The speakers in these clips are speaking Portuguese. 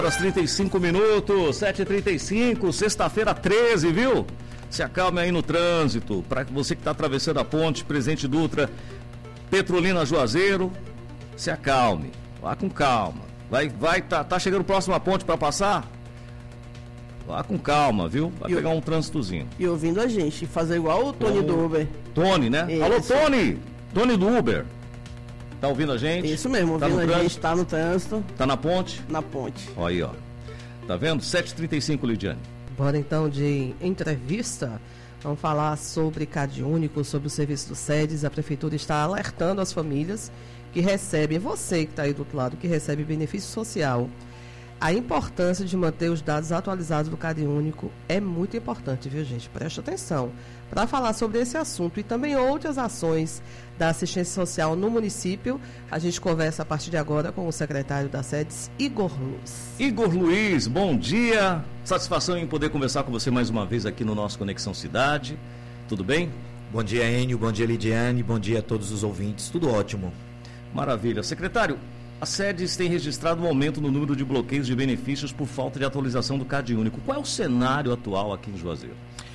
Horas 35 minutos, 7h35, sexta-feira 13, viu? Se acalme aí no trânsito. Para você que está atravessando a ponte, Presidente Dutra, Petrolina Juazeiro, se acalme. Vá com calma. Tá chegando próximo à ponte para passar? Vá com calma, viu? Vai pegar um trânsitozinho. E ouvindo a gente, fazer igual o Tony do Uber. Tony, né? Isso. Alô, Tony! Tony do Uber. Tá ouvindo a gente? Isso mesmo, ouvindo a gente, tá no trânsito. Tá na ponte? Na ponte. Olha aí, ó. Tá vendo? 7h35, Lidiane. Bora então de entrevista. Vamos falar sobre CAD Único, sobre o serviço do SEDES. A Prefeitura está alertando as famílias que recebem, você que está aí do outro lado, que recebe benefício social. A importância de manter os dados atualizados do CAD Único é muito importante, viu, gente? Preste atenção. Para falar sobre esse assunto e também outras ações da assistência social no município, a gente conversa a partir de agora com o secretário da SEDES, Igor Luiz. Igor Luiz, bom dia. Satisfação em poder conversar com você mais uma vez aqui no nosso Conexão Cidade. Tudo bem? Bom dia, Enio. Bom dia, Lidiane. Bom dia a todos os ouvintes. Tudo ótimo. Maravilha. Secretário, a SEDES tem registrado um aumento no número de bloqueios de benefícios por falta de atualização do CAD Único. Qual é o cenário atual aqui em Juazeiro?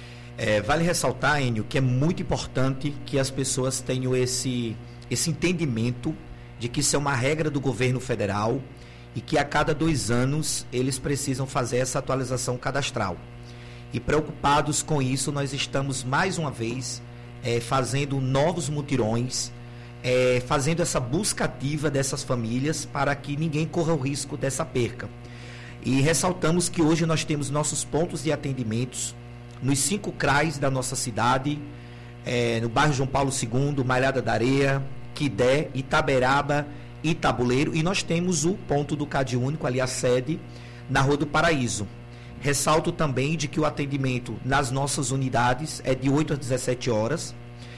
Vale ressaltar, Enio, que é muito importante que as pessoas tenham esse entendimento de que isso é uma regra do governo federal e que a cada 2 anos eles precisam fazer essa atualização cadastral. E preocupados com isso, nós estamos mais uma vez fazendo novos mutirões, fazendo essa busca ativa dessas famílias para que ninguém corra o risco dessa perca. E ressaltamos que hoje nós temos nossos pontos de atendimentos nos 5 CRAs da nossa cidade, no bairro João Paulo II, Malhada da Areia, Quidé, Itaberaba e Tabuleiro, e nós temos o ponto do CAD Único, ali a sede, na Rua do Paraíso. Ressalto também de que o atendimento nas nossas unidades é de 8 às 17 horas,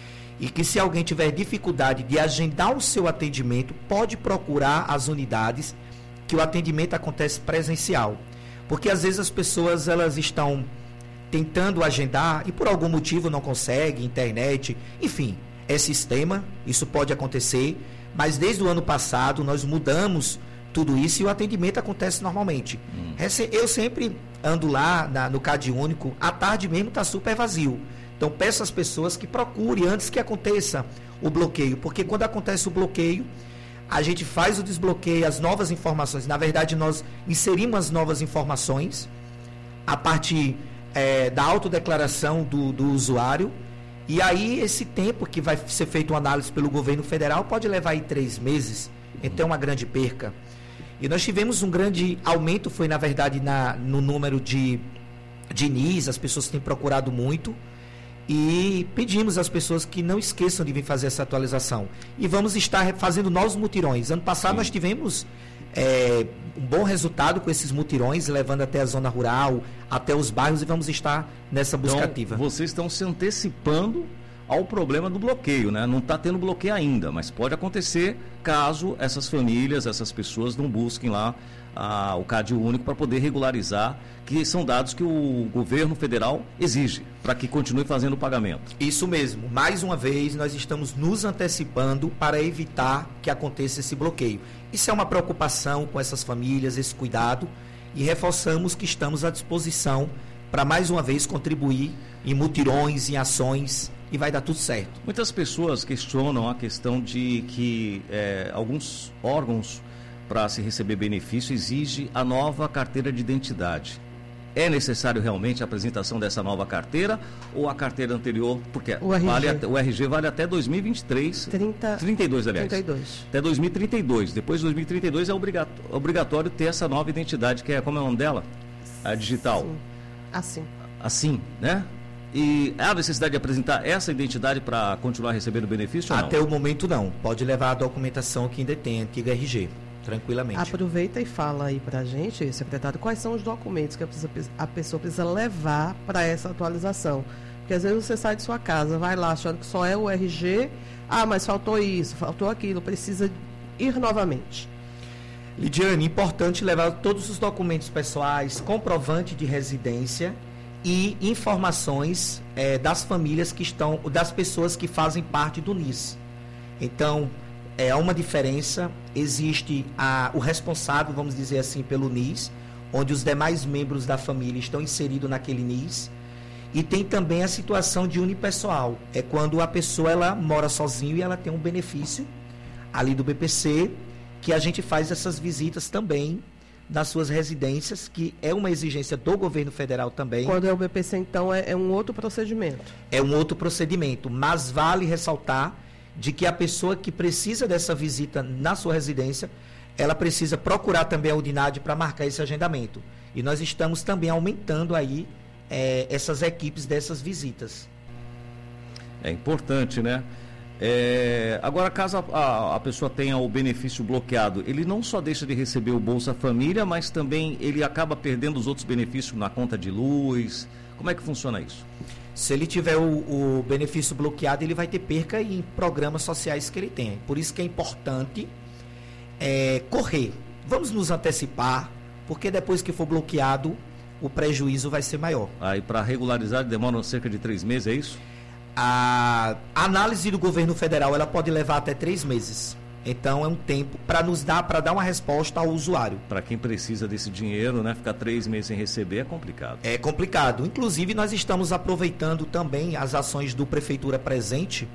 e que se alguém tiver dificuldade de agendar o seu atendimento, pode procurar as unidades, que o atendimento acontece presencial. Porque às vezes as pessoas elas estão tentando agendar e por algum motivo não consegue, internet, enfim, é sistema, isso pode acontecer, mas desde o ano passado nós mudamos tudo isso e o atendimento acontece normalmente. Eu sempre ando lá no CAD Único, à tarde mesmo está super vazio. Então peço às pessoas que procurem antes que aconteça o bloqueio, porque quando acontece o bloqueio, a gente faz o desbloqueio, as novas informações, na verdade nós inserimos as novas informações a partir da autodeclaração do usuário, e aí esse tempo que vai ser feito uma análise pelo governo federal pode levar aí 3 meses, então é uma grande perca. E nós tivemos um grande aumento, foi na verdade no número de NIS, as pessoas têm procurado muito, e pedimos às pessoas que não esqueçam de vir fazer essa atualização. E vamos estar fazendo novos mutirões. Ano passado nós tivemos um bom resultado com esses mutirões, levando até a zona rural, até os bairros, e vamos estar nessa busca ativa. Vocês estão se antecipando ao problema do bloqueio, né? Não está tendo bloqueio ainda, mas pode acontecer caso essas famílias, essas pessoas não busquem lá o CAD Único para poder regularizar, que são dados que o governo federal exige para que continue fazendo o pagamento. Isso mesmo. Mais uma vez, nós estamos nos antecipando para evitar que aconteça esse bloqueio. Isso é uma preocupação com essas famílias, esse cuidado, e reforçamos que estamos à disposição para mais uma vez contribuir em mutirões, em ações, e vai dar tudo certo. Muitas pessoas questionam a questão de que alguns órgãos, para se receber benefício, exige a nova carteira de identidade. É necessário realmente a apresentação dessa nova carteira ou a carteira anterior? Porque o RG vale até 2023. 32, aliás. 32. Até 2032. Depois de 2032 é obrigatório ter essa nova identidade, que é, como é o nome dela? A digital. Sim. Assim, né? E há necessidade de apresentar essa identidade para continuar recebendo benefício ou não? Até o momento não. Pode levar a documentação que ainda tem, antiga RG. Tranquilamente. Aproveita e fala aí pra gente, secretário, quais são os documentos que a pessoa precisa levar para essa atualização. Porque às vezes você sai de sua casa, vai lá achando que só é o RG, mas faltou isso, faltou aquilo, precisa ir novamente. Lidiane, importante levar todos os documentos pessoais, comprovante de residência e informações das famílias das pessoas que fazem parte do NIS. Então, há uma diferença, existe o responsável, vamos dizer assim, pelo NIS, onde os demais membros da família estão inseridos naquele NIS. E tem também a situação de unipessoal, é quando a pessoa ela mora sozinho e ela tem um benefício ali do BPC, que a gente faz essas visitas também nas suas residências, que é uma exigência do governo federal também. Quando é o BPC, então, é um outro procedimento. É um outro procedimento, mas vale ressaltar de que a pessoa que precisa dessa visita na sua residência, ela precisa procurar também a Udinad para marcar esse agendamento. E nós estamos também aumentando aí essas equipes dessas visitas. É importante, né? Agora, caso a pessoa tenha o benefício bloqueado, ele não só deixa de receber o Bolsa Família, mas também ele acaba perdendo os outros benefícios na conta de luz. Como é que funciona isso? Se ele tiver o benefício bloqueado, ele vai ter perca em programas sociais que ele tem. Por isso que é importante correr. Vamos nos antecipar, porque depois que for bloqueado, o prejuízo vai ser maior. Aí, para regularizar, demora cerca de 3 meses, é isso? A análise do governo federal, ela pode levar até 3 meses. Então, é um tempo para dar uma resposta ao usuário. Para quem precisa desse dinheiro, né? Ficar 3 meses sem receber é complicado. É complicado. Inclusive, nós estamos aproveitando também as ações do Prefeitura Presente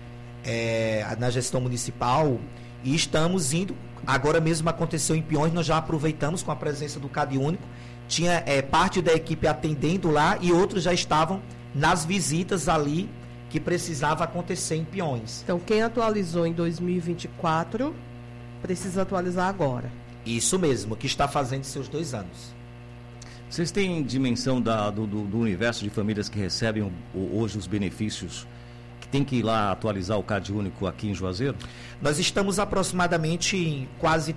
na gestão municipal e estamos indo. Agora mesmo aconteceu em Piões, nós já aproveitamos com a presença do CadÚnico. Tinha parte da equipe atendendo lá e outros já estavam nas visitas ali que precisava acontecer em Piões. Então, quem atualizou em 2024 precisa atualizar agora. Isso mesmo, que está fazendo seus 2 anos. Vocês têm dimensão do universo de famílias que recebem hoje os benefícios, que tem que ir lá atualizar o CadÚnico aqui em Juazeiro? Nós estamos aproximadamente em quase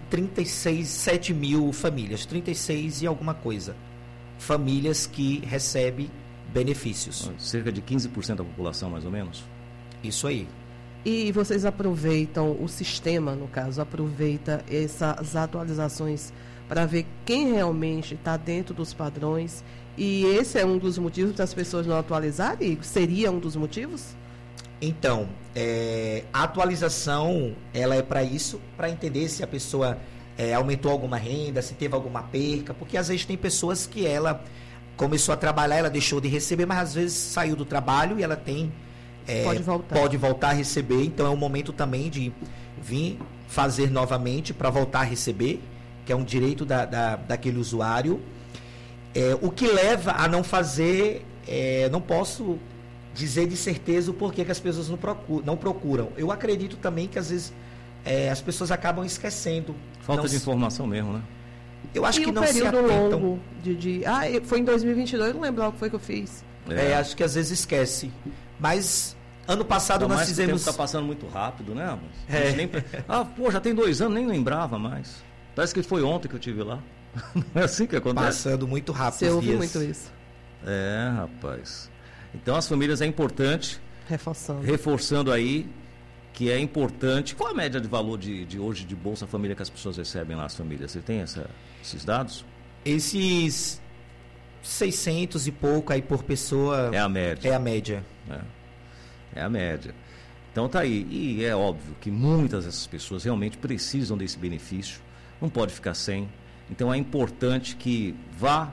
7 mil famílias, 36 e alguma coisa, famílias que recebem benefícios. Cerca de 15% da população, mais ou menos? Isso aí. E vocês aproveitam, o sistema, no caso, aproveita essas atualizações para ver quem realmente está dentro dos padrões, e esse é um dos motivos das pessoas não atualizarem? Seria um dos motivos? Então, a atualização, ela é para isso, para entender se a pessoa aumentou alguma renda, se teve alguma perca, porque às vezes tem pessoas que ela começou a trabalhar, ela deixou de receber, mas às vezes saiu do trabalho e ela tem... pode voltar a receber, então é um momento também de vir fazer novamente para voltar a receber, que é um direito daquele usuário. O que leva a não fazer, não posso dizer de certeza o porquê que as pessoas não procuram. Eu acredito também que às vezes as pessoas acabam esquecendo. Falta de informação mesmo, né? Eu acho que não se atentam. E o período longo foi em 2022, não lembro o que foi que eu fiz. Acho que às vezes esquece. Mas ano passado nós fizemos... O tempo está passando muito rápido, né? Já tem 2 anos, nem lembrava mais. Parece que foi ontem que eu estive lá. Não é assim que acontece? Passando muito rápido. Você ouve muito isso. Rapaz. Então as famílias é importante. Reforçando aí que é importante. Qual a média de valor de hoje de Bolsa Família que as pessoas recebem lá, as famílias? Você tem esses dados? Esses 600 e pouco aí por pessoa... É a média. É a média. É a média. Então tá aí. E é óbvio que muitas dessas pessoas realmente precisam desse benefício. Não pode ficar sem. Então é importante que vá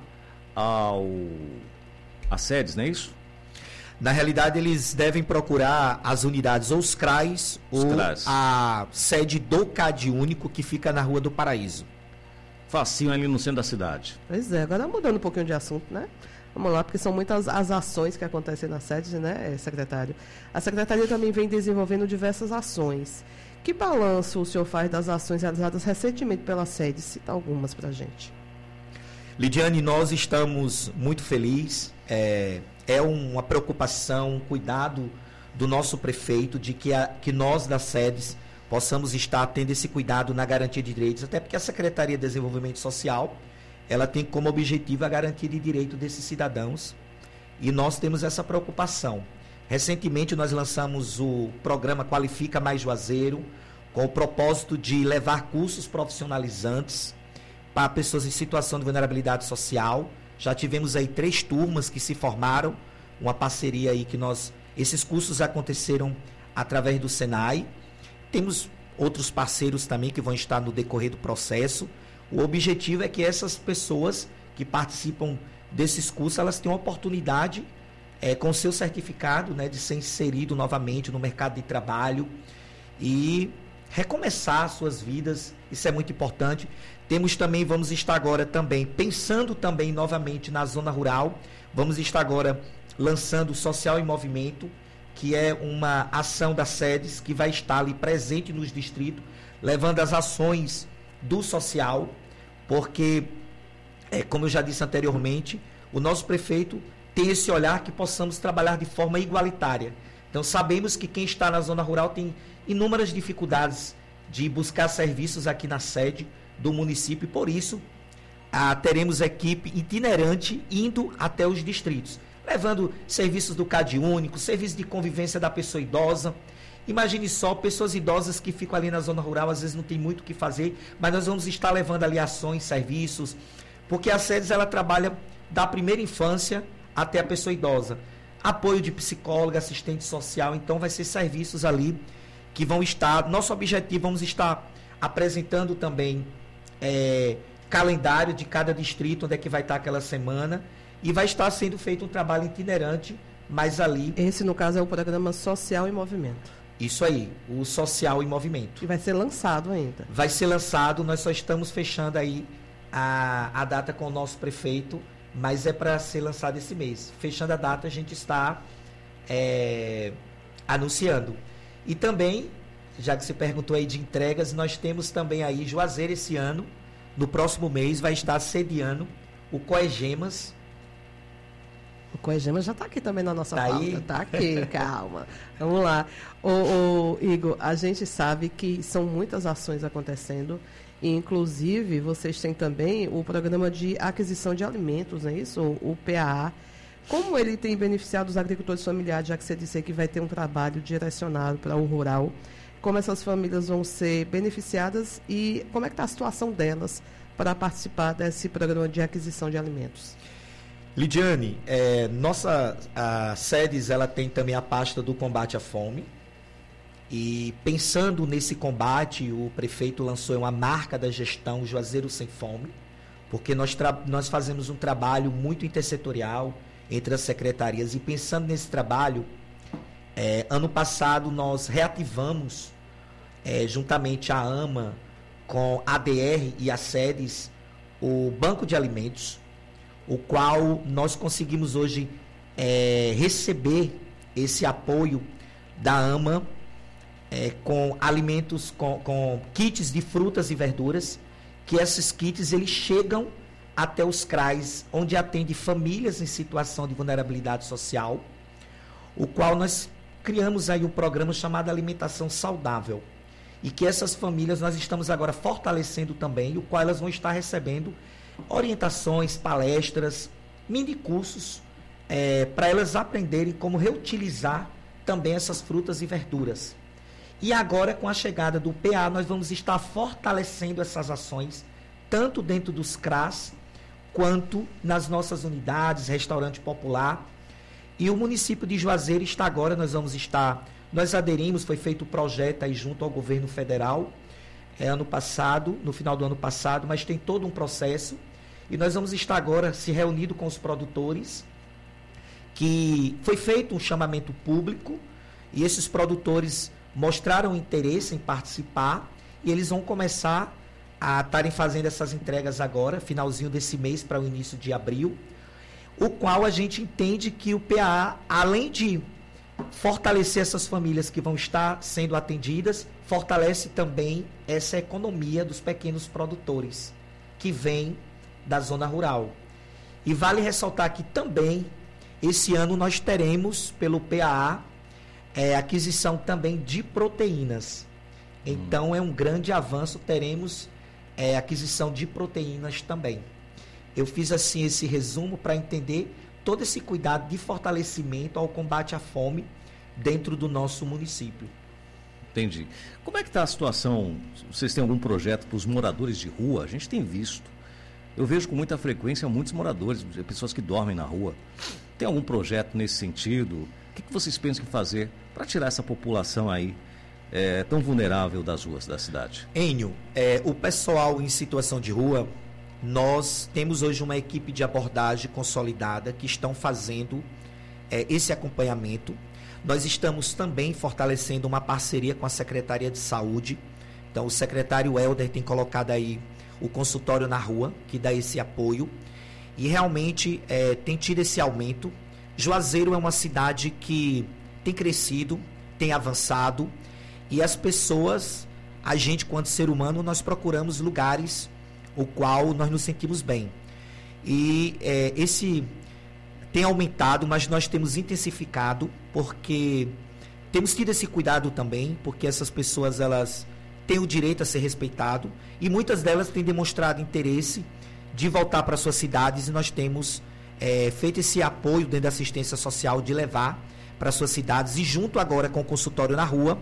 às sedes, não é isso? Na realidade, eles devem procurar as unidades ou os CRAs ou a sede do CadÚnico, que fica na Rua do Paraíso. Facinho ali no centro da cidade. Pois é, agora mudando um pouquinho de assunto, né? Vamos lá, porque são muitas as ações que acontecem na sede, né, secretário? A secretaria também vem desenvolvendo diversas ações. Que balanço o senhor faz das ações realizadas recentemente pela sede? Cita algumas para a gente. Lidiane, nós estamos muito felizes. É uma preocupação, um cuidado do nosso prefeito de que nós das sedes possamos estar tendo esse cuidado na garantia de direitos, até porque a Secretaria de Desenvolvimento Social, ela tem como objetivo a garantia de direito desses cidadãos, e nós temos essa preocupação. Recentemente nós lançamos o programa Qualifica Mais Juazeiro, com o propósito de levar cursos profissionalizantes para pessoas em situação de vulnerabilidade social. Já tivemos aí 3 turmas que se formaram, uma parceria aí que esses cursos aconteceram através do Senai. Temos outros parceiros também que vão estar no decorrer do processo. O objetivo é que essas pessoas que participam desses cursos, elas tenham a oportunidade, com seu certificado, né, de ser inserido novamente no mercado de trabalho e recomeçar suas vidas. Isso é muito importante. Temos também, vamos estar agora também, pensando também novamente na zona rural, vamos estar agora lançando o Social em Movimento, que é uma ação das sedes que vai estar ali presente nos distritos, levando as ações do social, porque, como eu já disse anteriormente, o nosso prefeito tem esse olhar que possamos trabalhar de forma igualitária. Então, sabemos que quem está na zona rural tem inúmeras dificuldades de buscar serviços aqui na sede do município, e por isso teremos equipe itinerante indo até os distritos, levando serviços do CAD único, serviço de convivência da pessoa idosa. Imagine só, pessoas idosas que ficam ali na zona rural, às vezes não tem muito o que fazer, mas nós vamos estar levando ali ações, serviços, porque a SEDES, ela trabalha da primeira infância até a pessoa idosa. Apoio de psicóloga, assistente social, então vai ser serviços ali que vão estar, nosso objetivo, vamos estar apresentando também calendário de cada distrito, onde é que vai estar aquela semana, e vai estar sendo feito um trabalho itinerante, mas ali... Esse, no caso, é o programa Social em Movimento. Isso aí, o Social em Movimento. E vai ser lançado ainda. Vai ser lançado, nós só estamos fechando aí a data com o nosso prefeito, mas é para ser lançado esse mês. Fechando a data, a gente está anunciando. E também, já que você perguntou aí de entregas, nós temos também aí Juazeiro esse ano, no próximo mês, vai estar sediando o Coegemas. O Coegemas já está aqui também na nossa pauta. Aí? Está aqui, calma. Vamos lá. Igor, a gente sabe que são muitas ações acontecendo, e inclusive vocês têm também o programa de aquisição de alimentos, não é isso? O PAA. Como ele tem beneficiado os agricultores familiares, já que você disse que vai ter um trabalho direcionado para o rural, como essas famílias vão ser beneficiadas e como é que está a situação delas para participar desse programa de aquisição de alimentos? Lidiane, a SEDES, ela tem também a pasta do combate à fome, e pensando nesse combate, o prefeito lançou uma marca da gestão Juazeiro Sem Fome, porque nós fazemos um trabalho muito intersetorial entre as secretarias, e pensando nesse trabalho, ano passado nós reativamos, juntamente à AMA, com a ADR e a SEDES, o Banco de Alimentos, o qual nós conseguimos hoje receber esse apoio da AMA, com alimentos, com kits de frutas e verduras, que esses kits eles chegam até os CRAs, onde atende famílias em situação de vulnerabilidade social, o qual nós criamos aí um programa chamado Alimentação Saudável, e que essas famílias nós estamos agora fortalecendo também, o qual elas vão estar recebendo orientações, palestras, mini cursos, para elas aprenderem como reutilizar também essas frutas e verduras. E agora, com a chegada do PA, nós vamos estar fortalecendo essas ações, tanto dentro dos CRAs, quanto nas nossas unidades, restaurante popular. E o município de Juazeiro está agora, nós aderimos, foi feito o projeto aí junto ao governo federal, ano passado, no final do ano passado, mas tem todo um processo, e nós vamos estar agora se reunindo com os produtores, que foi feito um chamamento público, e esses produtores mostraram interesse em participar, e eles vão começar a estarem fazendo essas entregas agora, finalzinho desse mês para o início de abril, o qual a gente entende que o PAA, além de fortalecer essas famílias que vão estar sendo atendidas, fortalece também essa economia dos pequenos produtores que vêm da zona rural. E vale ressaltar que também, esse ano nós teremos, pelo PAA, aquisição também de proteínas. Então é um grande avanço, teremos aquisição de proteínas também. Eu fiz assim esse resumo para entender todo esse cuidado de fortalecimento ao combate à fome dentro do nosso município. Entendi. Como é que está a situação? Vocês têm algum projeto para os moradores de rua? A gente tem visto. Eu vejo com muita frequência muitos moradores, pessoas que dormem na rua. Tem algum projeto nesse sentido? O que vocês pensam em fazer para tirar essa população aí tão vulnerável das ruas da cidade? Enio, o pessoal em situação de rua, nós temos hoje uma equipe de abordagem consolidada que estão fazendo esse acompanhamento. Nós estamos também fortalecendo uma parceria com a Secretaria de Saúde. Então, o secretário Helder tem colocado aí o consultório na rua, que dá esse apoio. E realmente tem tido esse aumento. Juazeiro é uma cidade que tem crescido, tem avançado. E as pessoas, a gente, quanto ser humano, nós procuramos lugares o qual nós nos sentimos bem. E esse tem aumentado, mas nós temos intensificado, porque temos tido esse cuidado também, porque essas pessoas, elas têm o direito a ser respeitado, e muitas delas têm demonstrado interesse de voltar para suas cidades, e nós temos feito esse apoio dentro da assistência social de levar para suas cidades, e junto agora com o consultório na rua,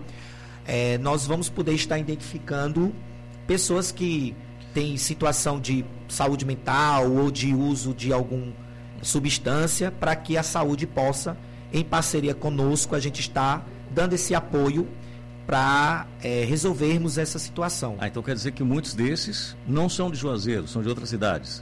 nós vamos poder estar identificando pessoas que têm situação de saúde mental ou de uso de alguma substância, para que a saúde possa, em parceria conosco, a gente está dando esse apoio para resolvermos essa situação. Então quer dizer que muitos desses não são de Juazeiro, são de outras cidades?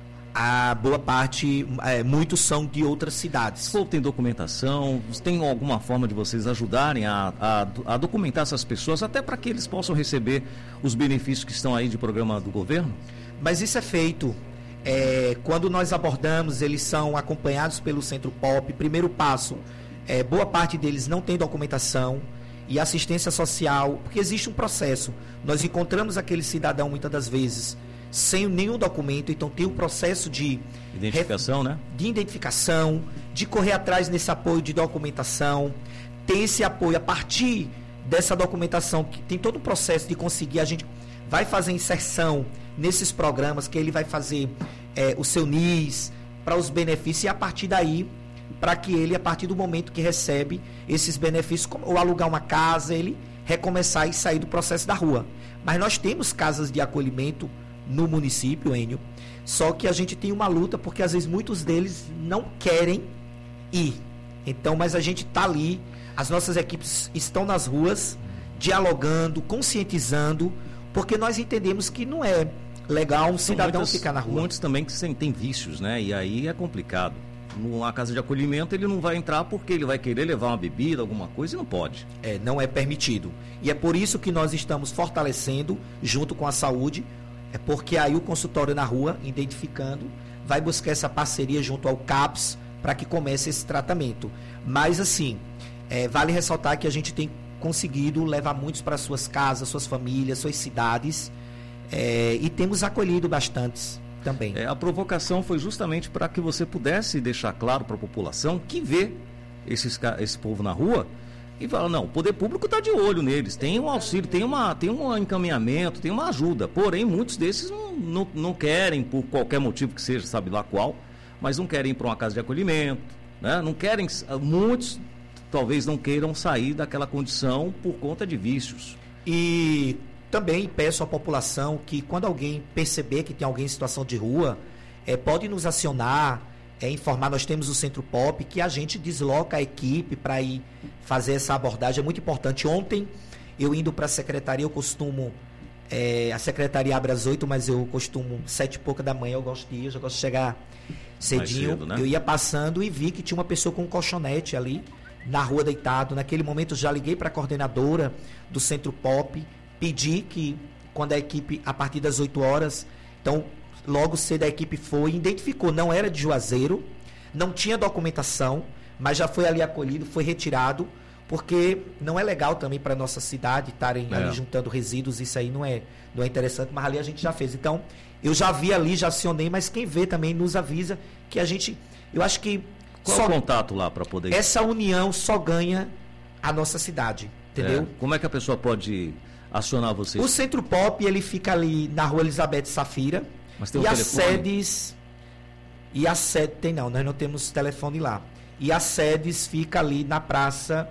A boa parte, muitos são de outras cidades. Ou tem documentação? Tem alguma forma de vocês ajudarem a documentar essas pessoas, até para que eles possam receber os benefícios que estão aí de programa do governo? Mas isso é feito. Quando nós abordamos, eles são acompanhados pelo Centro Pop. Primeiro passo, boa parte deles não tem documentação e assistência social, porque existe um processo. Nós encontramos aquele cidadão, muitas das vezes, sem nenhum documento, então tem um processo de identificação, né? De identificação, de correr atrás nesse apoio de documentação, tem esse apoio a partir dessa documentação, que tem todo um processo de conseguir, a gente vai fazer inserção nesses programas, que ele vai fazer o seu NIS, para os benefícios, e a partir daí, para que ele, a partir do momento que recebe esses benefícios, ou alugar uma casa, ele recomeçar e sair do processo da rua. Mas nós temos casas de acolhimento no município, Enio, só que a gente tem uma luta, porque às vezes muitos deles não querem ir. Então, mas a gente está ali, as nossas equipes estão nas ruas, dialogando, conscientizando, porque nós entendemos que não é legal um cidadão ficar na rua. Muitos também que têm vícios, né? E aí é complicado. Numa casa de acolhimento ele não vai entrar porque ele vai querer levar uma bebida, alguma coisa, e não pode. Não é permitido. E é por isso que nós estamos fortalecendo, junto com a saúde, porque aí o consultório na rua, identificando, vai buscar essa parceria junto ao CAPS para que comece esse tratamento. Mas assim, vale ressaltar que a gente tem conseguido levar muitos para suas casas, suas famílias, suas cidades, e temos acolhido bastantes também. A provocação foi justamente para que você pudesse deixar claro para a população que vê esse povo na rua e fala, não, o poder público está de olho neles, tem um auxílio, tem um encaminhamento, tem uma ajuda, porém muitos desses não querem, por qualquer motivo que seja, sabe lá qual, mas não querem ir para uma casa de acolhimento, né? Não querem, muitos talvez não queiram sair daquela condição por conta de vícios. E também peço à população que, quando alguém perceber que tem alguém em situação de rua, pode nos acionar, informar. Nós temos o Centro Pop, que a gente desloca a equipe para ir fazer essa abordagem. É muito importante. Ontem, eu indo para a secretaria, eu costumo... a secretaria abre às 8, mas eu costumo 7 e pouca da manhã, eu gosto de ir, eu gosto de chegar cedinho. Mais cedo, né? Eu ia passando e vi que tinha uma pessoa com um colchonete ali, na rua deitado. Naquele momento, eu já liguei para a coordenadora do Centro Pop, pedi que, quando a equipe, a partir das 8 horas, então, logo cedo a equipe foi, identificou, não era de Juazeiro, não tinha documentação, mas já foi ali acolhido, foi retirado, porque não é legal também para nossa cidade estarem ali juntando resíduos, isso aí não é interessante, mas ali a gente já fez. Então, eu já vi ali, já acionei, mas quem vê também nos avisa que a gente, eu acho que... Qual é o contato lá para poder... Essa união só ganha a nossa cidade, entendeu? Como é que a pessoa pode acionar vocês? O Centro Pop, ele fica ali na rua Elizabeth Safira. Mas tem e as sedes... E a sede tem não, nós não temos telefone lá. E as sedes fica ali na Praça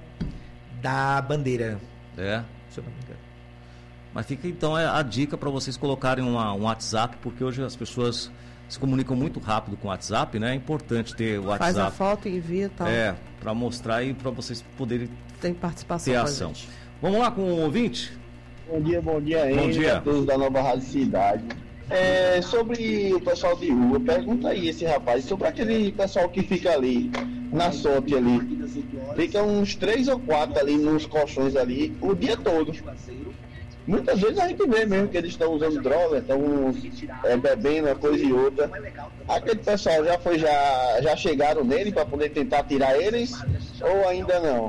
da Bandeira. Deixa eu ver. Mas fica então a dica para vocês colocarem um WhatsApp, porque hoje as pessoas se comunicam muito rápido com o WhatsApp, né? É importante ter o WhatsApp. Faz a foto e envia e tal. Para mostrar e para vocês poderem tem participação ter ação. Vamos lá com o ouvinte? Bom dia, Enio. Bom dia. A todos da Nova Rádio Cidade. Sobre o pessoal de rua, pergunta aí esse rapaz, sobre aquele pessoal que fica ali, na sorte ali. Fica uns 3 ou 4 ali nos colchões ali, o dia todo. Muitas vezes a gente vê mesmo que eles estão usando droga, estão bebendo uma coisa e outra. Aquele pessoal já chegaram nele para poder tentar tirar eles ou ainda não?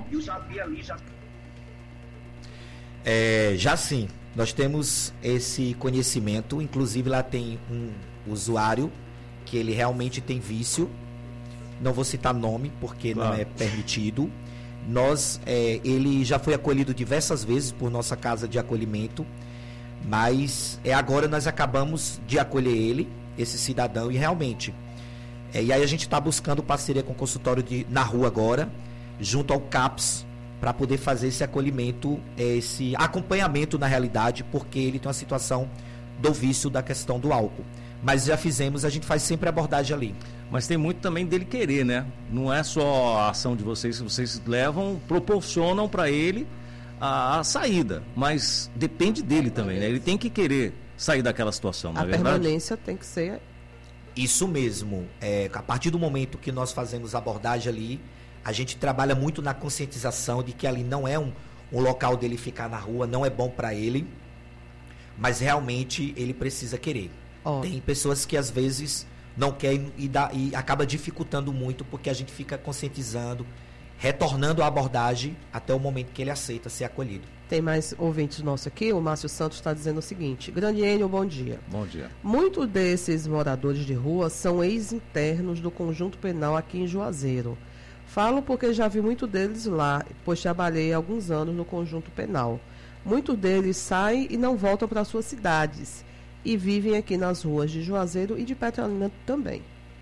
Já sim, nós temos esse conhecimento, inclusive lá tem um usuário que ele realmente tem vício, não vou citar nome porque não é permitido. Ele já foi acolhido diversas vezes por nossa casa de acolhimento, mas agora nós acabamos de acolher ele, esse cidadão, e realmente, e aí a gente está buscando parceria com o consultório na rua agora, junto ao CAPS, para poder fazer esse acolhimento, esse acompanhamento na realidade, porque ele tem uma situação do vício da questão do álcool. Mas já fizemos, a gente faz sempre abordagem ali. Mas tem muito também dele querer, né? Não é só a ação de vocês levam, proporcionam para ele a saída, mas depende dele também, né? Ele tem que querer sair daquela situação, não é verdade? A permanência tem que ser... Isso mesmo. A partir do momento que nós fazemos a abordagem ali, a gente trabalha muito na conscientização de que ali não é um local dele ficar na rua, não é bom para ele, mas realmente ele precisa querer. Tem pessoas que às vezes não querem e acaba dificultando muito porque a gente fica conscientizando, retornando a abordagem até o momento que ele aceita ser acolhido. Tem mais ouvintes nossos aqui, o Márcio Santos está dizendo o seguinte: Grande Enio, bom dia. Bom dia. Muitos desses moradores de rua são ex-internos do Conjunto Penal aqui em Juazeiro. Falo porque já vi muitos deles lá, pois trabalhei há alguns anos no Conjunto Penal. Muitos deles saem e não voltam para suas cidades e vivem aqui nas ruas de Juazeiro e de Petrolina também.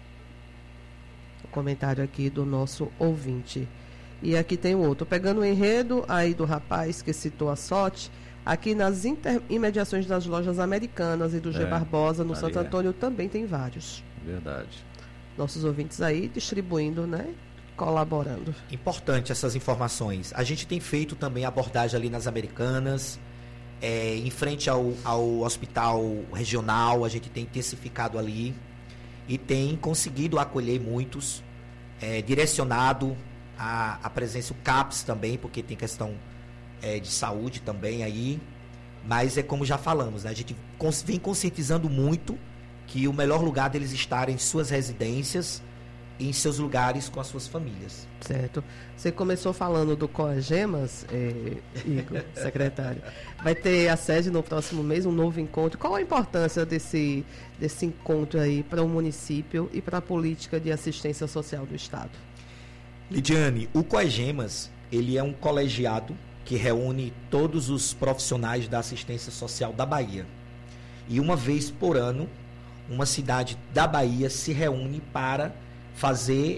O comentário aqui do nosso ouvinte. E aqui tem outro. Pegando o enredo aí do rapaz que citou a sorte, aqui nas imediações das lojas Americanas e do G. Barbosa, no Santo Antônio, também tem vários. Verdade. Nossos ouvintes aí distribuindo, né? Colaborando. Importante essas informações. A gente tem feito também abordagem ali nas Americanas, em frente ao hospital regional, a gente tem intensificado ali e tem conseguido acolher muitos, direcionado a presença, o CAPS também, porque tem questão de saúde também aí, mas como já falamos, né, a gente vem conscientizando muito que o melhor lugar deles estarem em suas residências e em seus lugares com as suas famílias. Certo. Você começou falando do Coagemas, Igor, secretário. Vai ter a sede no próximo mês, um novo encontro. Qual a importância desse encontro aí para o município e para a política de assistência social do Estado? Lidiane, o Coagemas, ele é um colegiado que reúne todos os profissionais da assistência social da Bahia. E uma vez por ano, uma cidade da Bahia se reúne para fazer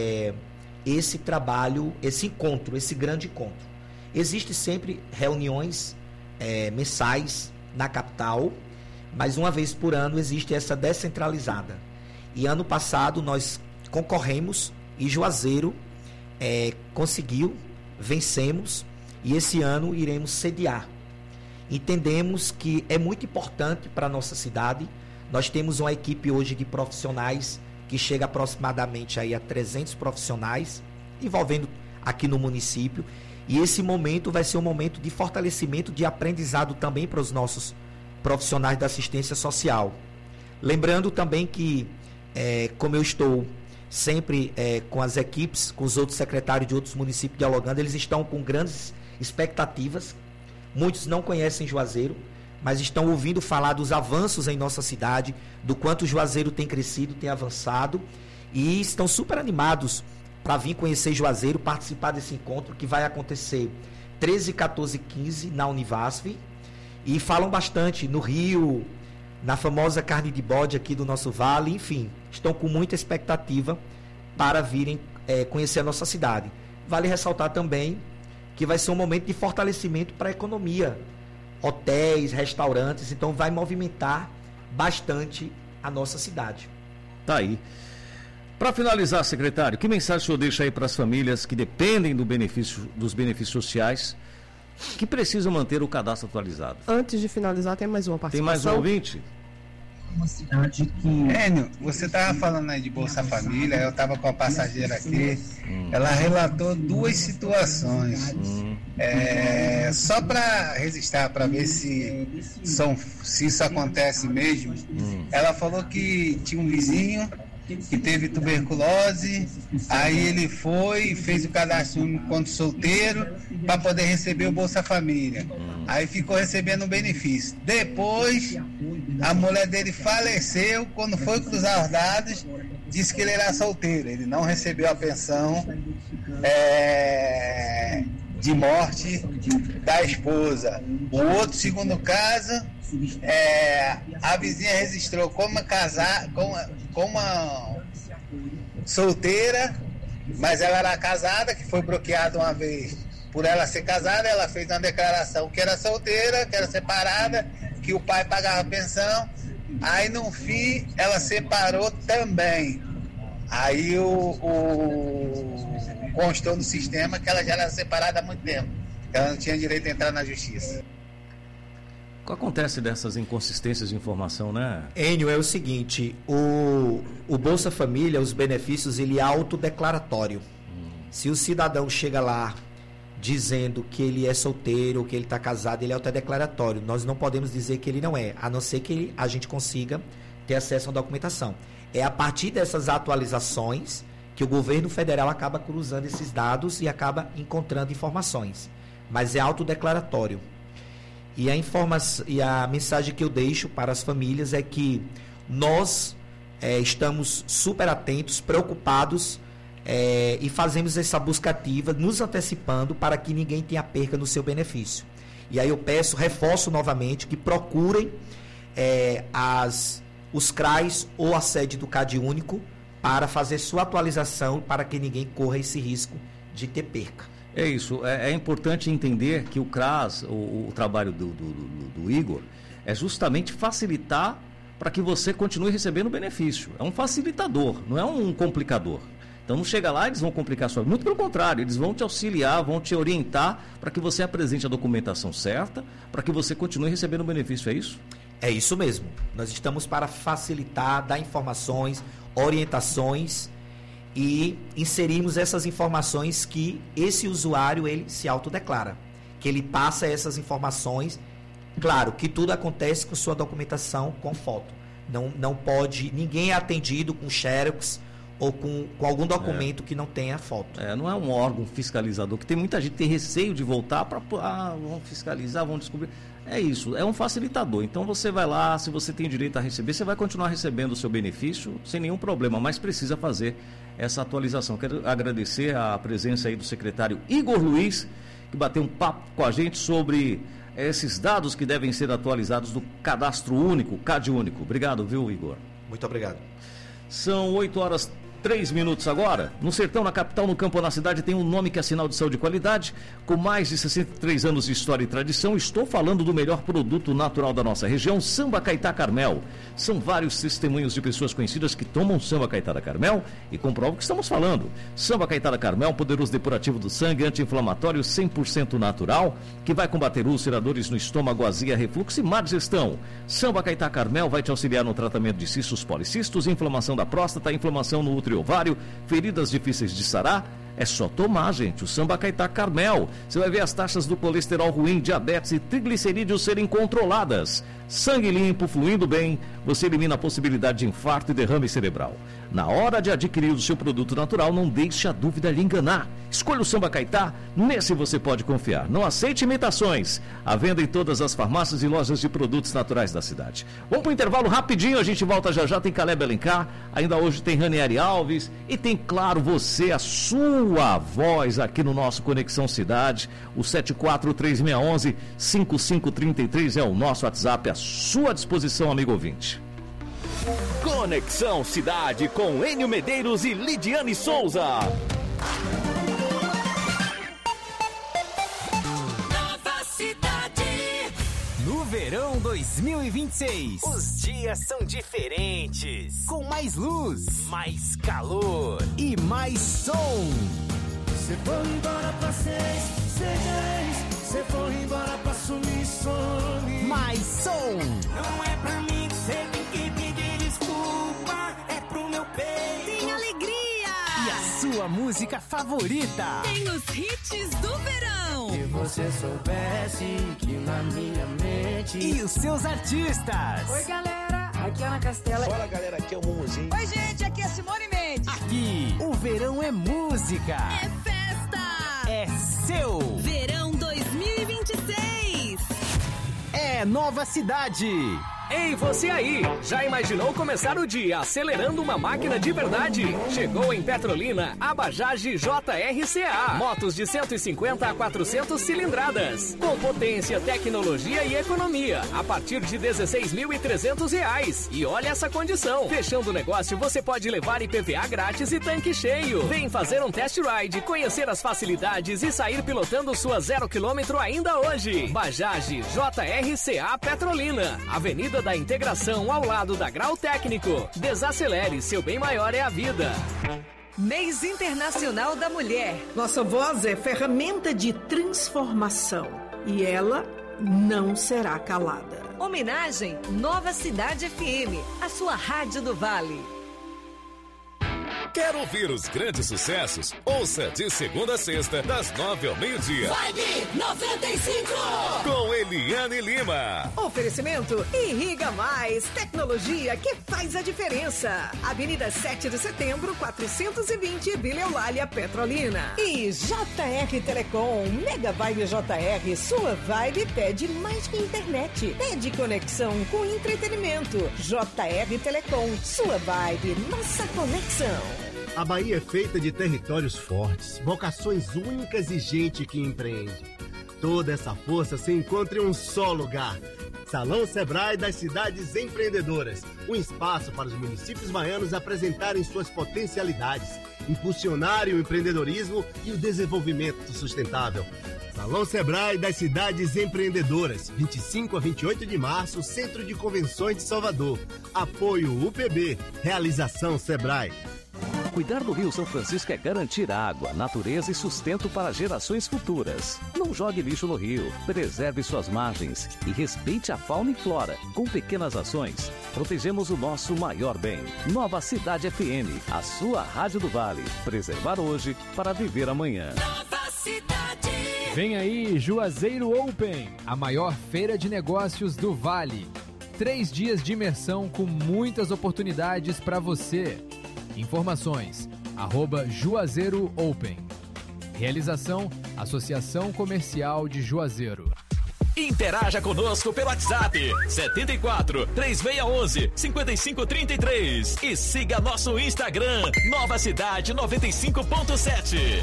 esse trabalho, esse encontro, esse grande encontro. Existem sempre reuniões mensais na capital, mas uma vez por ano existe essa descentralizada. E ano passado nós concorremos e Juazeiro conseguiu, vencemos, e esse ano iremos sediar. Entendemos que é muito importante para a nossa cidade. Nós temos uma equipe hoje de profissionais que chega aproximadamente aí a 300 profissionais, envolvendo aqui no município. E esse momento vai ser um momento de fortalecimento, de aprendizado também para os nossos profissionais da assistência social. Lembrando também que, como eu estou sempre com as equipes, com os outros secretários de outros municípios dialogando, eles estão com grandes expectativas. Muitos não conhecem Juazeiro, mas estão ouvindo falar dos avanços em nossa cidade, do quanto o Juazeiro tem crescido, tem avançado, e estão super animados para vir conhecer Juazeiro, participar desse encontro que vai acontecer 13, 14 e 15 na Univasf, e falam bastante no Rio, na famosa carne de bode aqui do nosso vale, enfim, estão com muita expectativa para virem conhecer a nossa cidade. Vale ressaltar também que vai ser um momento de fortalecimento para a economia, hotéis, restaurantes, então vai movimentar bastante a nossa cidade. Tá aí. Para finalizar, secretário, que mensagem o senhor deixa aí para as famílias que dependem dos benefícios sociais que precisam manter o cadastro atualizado. Antes de finalizar, tem mais uma participação. Tem mais um ouvinte? Uma cidade que... Enio, você estava falando aí de Bolsa Família, eu estava com a passageira aqui, ela relatou 2 situações. Só para registrar, para ver se isso acontece mesmo. Ela falou que tinha um vizinho que teve tuberculose, aí ele fez o cadastro enquanto solteiro para poder receber o Bolsa Família. Aí ficou recebendo o benefício. Depois, a mulher dele faleceu, quando foi cruzar os dados, disse que ele era solteiro, ele não recebeu a pensão de morte da esposa. O outro, segundo caso, a vizinha registrou como uma solteira, mas ela era casada, que foi bloqueada uma vez por ela ser casada. Ela fez uma declaração que era solteira, que era separada, que o pai pagava pensão. Aí no fim ela separou também. Aí constou no sistema que ela já era separada há muito tempo, ela não tinha direito a entrar na justiça. O que acontece dessas inconsistências de informação, né? Enio, é o seguinte, o Bolsa Família, os benefícios, ele é autodeclaratório. Se o cidadão chega lá dizendo que ele é solteiro, que ele está casado, ele é autodeclaratório. Nós não podemos dizer que ele não é, a não ser que a gente consiga ter acesso à documentação. É a partir dessas atualizações que o governo federal acaba cruzando esses dados e acaba encontrando informações. Mas é autodeclaratório. E a mensagem que eu deixo para as famílias é que nós estamos super atentos, preocupados e fazemos essa busca ativa, nos antecipando para que ninguém tenha perca no seu benefício. E aí eu reforço novamente que procurem os CRAs ou a sede do CadÚnico para fazer sua atualização, para que ninguém corra esse risco de ter perca. É isso, é importante entender que o CRAS, o trabalho do Igor, é justamente facilitar para que você continue recebendo benefício. É um facilitador, não é um complicador. Então não chega lá e eles vão complicar a sua vida. Muito pelo contrário, eles vão te auxiliar, vão te orientar para que você apresente a documentação certa, para que você continue recebendo benefício, é isso? É isso mesmo. Nós estamos para facilitar, dar informações, orientações e inserimos essas informações que esse usuário ele se autodeclara, que ele passa essas informações. Claro que tudo acontece com sua documentação com foto. Não pode, ninguém é atendido com xerox ou com algum documento que não tenha foto. Não é um órgão fiscalizador, que tem muita gente que tem receio de voltar para vão fiscalizar, vão descobrir. É isso, é um facilitador. Então você vai lá, se você tem direito a receber, você vai continuar recebendo o seu benefício sem nenhum problema, mas precisa fazer essa atualização. Quero agradecer a presença aí do secretário Igor Luiz, que bateu um papo com a gente sobre esses dados que devem ser atualizados do Cadastro Único, CadÚnico. Obrigado, viu, Igor? Muito obrigado. São 8h03 agora. No sertão, na capital, no campo ou na cidade, tem um nome que é sinal de saúde e qualidade. Com mais de 63 anos de história e tradição, estou falando do melhor produto natural da nossa região, Samba Caetá Carmel. São vários testemunhos de pessoas conhecidas que tomam Samba Caetá da Carmel e comprovam o que estamos falando. Samba Caetá da Carmel, poderoso depurativo do sangue, anti-inflamatório 100% natural, que vai combater úlceras, dores no estômago, azia, refluxo e má digestão. Samba Caetá Carmel vai te auxiliar no tratamento de cistos, policistos, inflamação da próstata, inflamação no útero e ovário, feridas difíceis de sarar. É só tomar, gente, o Samba Caetá Carmel. Você vai ver as taxas do colesterol ruim, diabetes e triglicerídeos serem controladas. Sangue limpo, fluindo bem, você elimina a possibilidade de infarto e derrame cerebral. Na hora de adquirir o seu produto natural, não deixe a dúvida lhe enganar. Escolha o Samba Caetá, nesse você pode confiar. Não aceite imitações. À venda em todas as farmácias e lojas de produtos naturais da cidade. Vamos para o intervalo rapidinho, a gente volta já já. Tem Caleb Alencar, ainda hoje tem Ranieri Alves e tem, claro, você, a sua voz aqui no nosso Conexão Cidade. O 74361-5533 é o nosso WhatsApp, à sua disposição, amigo ouvinte. Conexão Cidade com Enio Medeiros e Lidiane Souza. Nova Cidade. No verão 2026, os dias são diferentes, com mais luz, mais calor e mais som. Cê foi embora pra 6, 6, Você foi embora pra sumir, some. Mais som. Não é pra mim que você tem que pedir desculpa. É pro meu peito. Tem alegria. E a sua música favorita. Tem os hits do verão. Se você soubesse que na minha mente. E os seus artistas. Oi, galera. Aqui é Ana Castela. Fala, galera. Aqui é o Mumuzinho. Oi, gente. Aqui é Simone Mendes. Aqui, o verão é música. É festa. É seu. Verão 2026. É Nova Cidade. Ei, você aí! Já imaginou começar o dia acelerando uma máquina de verdade? Chegou em Petrolina a Bajaj JRCA. Motos de 150 a 400 cilindradas. Com potência, tecnologia e economia. A partir de R$ 16.300. E olha essa condição. Fechando o negócio, você pode levar IPVA grátis e tanque cheio. Vem fazer um test ride, conhecer as facilidades e sair pilotando sua 0 km ainda hoje. Bajaj JRCA Petrolina. Avenida da Integração ao lado da Grau Técnico. Desacelere, seu bem maior é a vida. Mês Internacional da Mulher. Nossa voz é ferramenta de transformação e ela não será calada. Homenagem Nova Cidade FM, a sua rádio do Vale. Quer ouvir os grandes sucessos? Ouça de segunda a sexta, das 9 ao meio-dia. Vibe 95! Com Eliane Lima. Oferecimento Irriga Mais, tecnologia que faz a diferença. Avenida 7 de Setembro, 420, Vila Eulália, Petrolina. E JR Telecom, Mega Vibe JR, sua vibe pede mais que internet. Pede conexão com entretenimento. JR Telecom, sua vibe, nossa conexão. A Bahia é feita de territórios fortes, vocações únicas e gente que empreende. Toda essa força se encontra em um só lugar. Salão Sebrae das Cidades Empreendedoras. Um espaço para os municípios baianos apresentarem suas potencialidades, impulsionarem o empreendedorismo e o desenvolvimento sustentável. Salão Sebrae das Cidades Empreendedoras, 25 a 28 de março, Centro de Convenções de Salvador. Apoio UPB, realização Sebrae. Cuidar do Rio São Francisco é garantir água, natureza e sustento para gerações futuras. Não jogue lixo no rio, preserve suas margens e respeite a fauna e flora. Com pequenas ações, protegemos o nosso maior bem. Nova Cidade FM, a sua rádio do Vale. Preservar hoje para viver amanhã. Nova Cidade. Vem aí, Juazeiro Open, a maior feira de negócios do Vale. 3 dias de imersão com muitas oportunidades para você. Informações, @Juazeiro Open. Realização, Associação Comercial de Juazeiro. Interaja conosco pelo WhatsApp 74 3611 5533 e siga nosso Instagram Nova Cidade 95.7.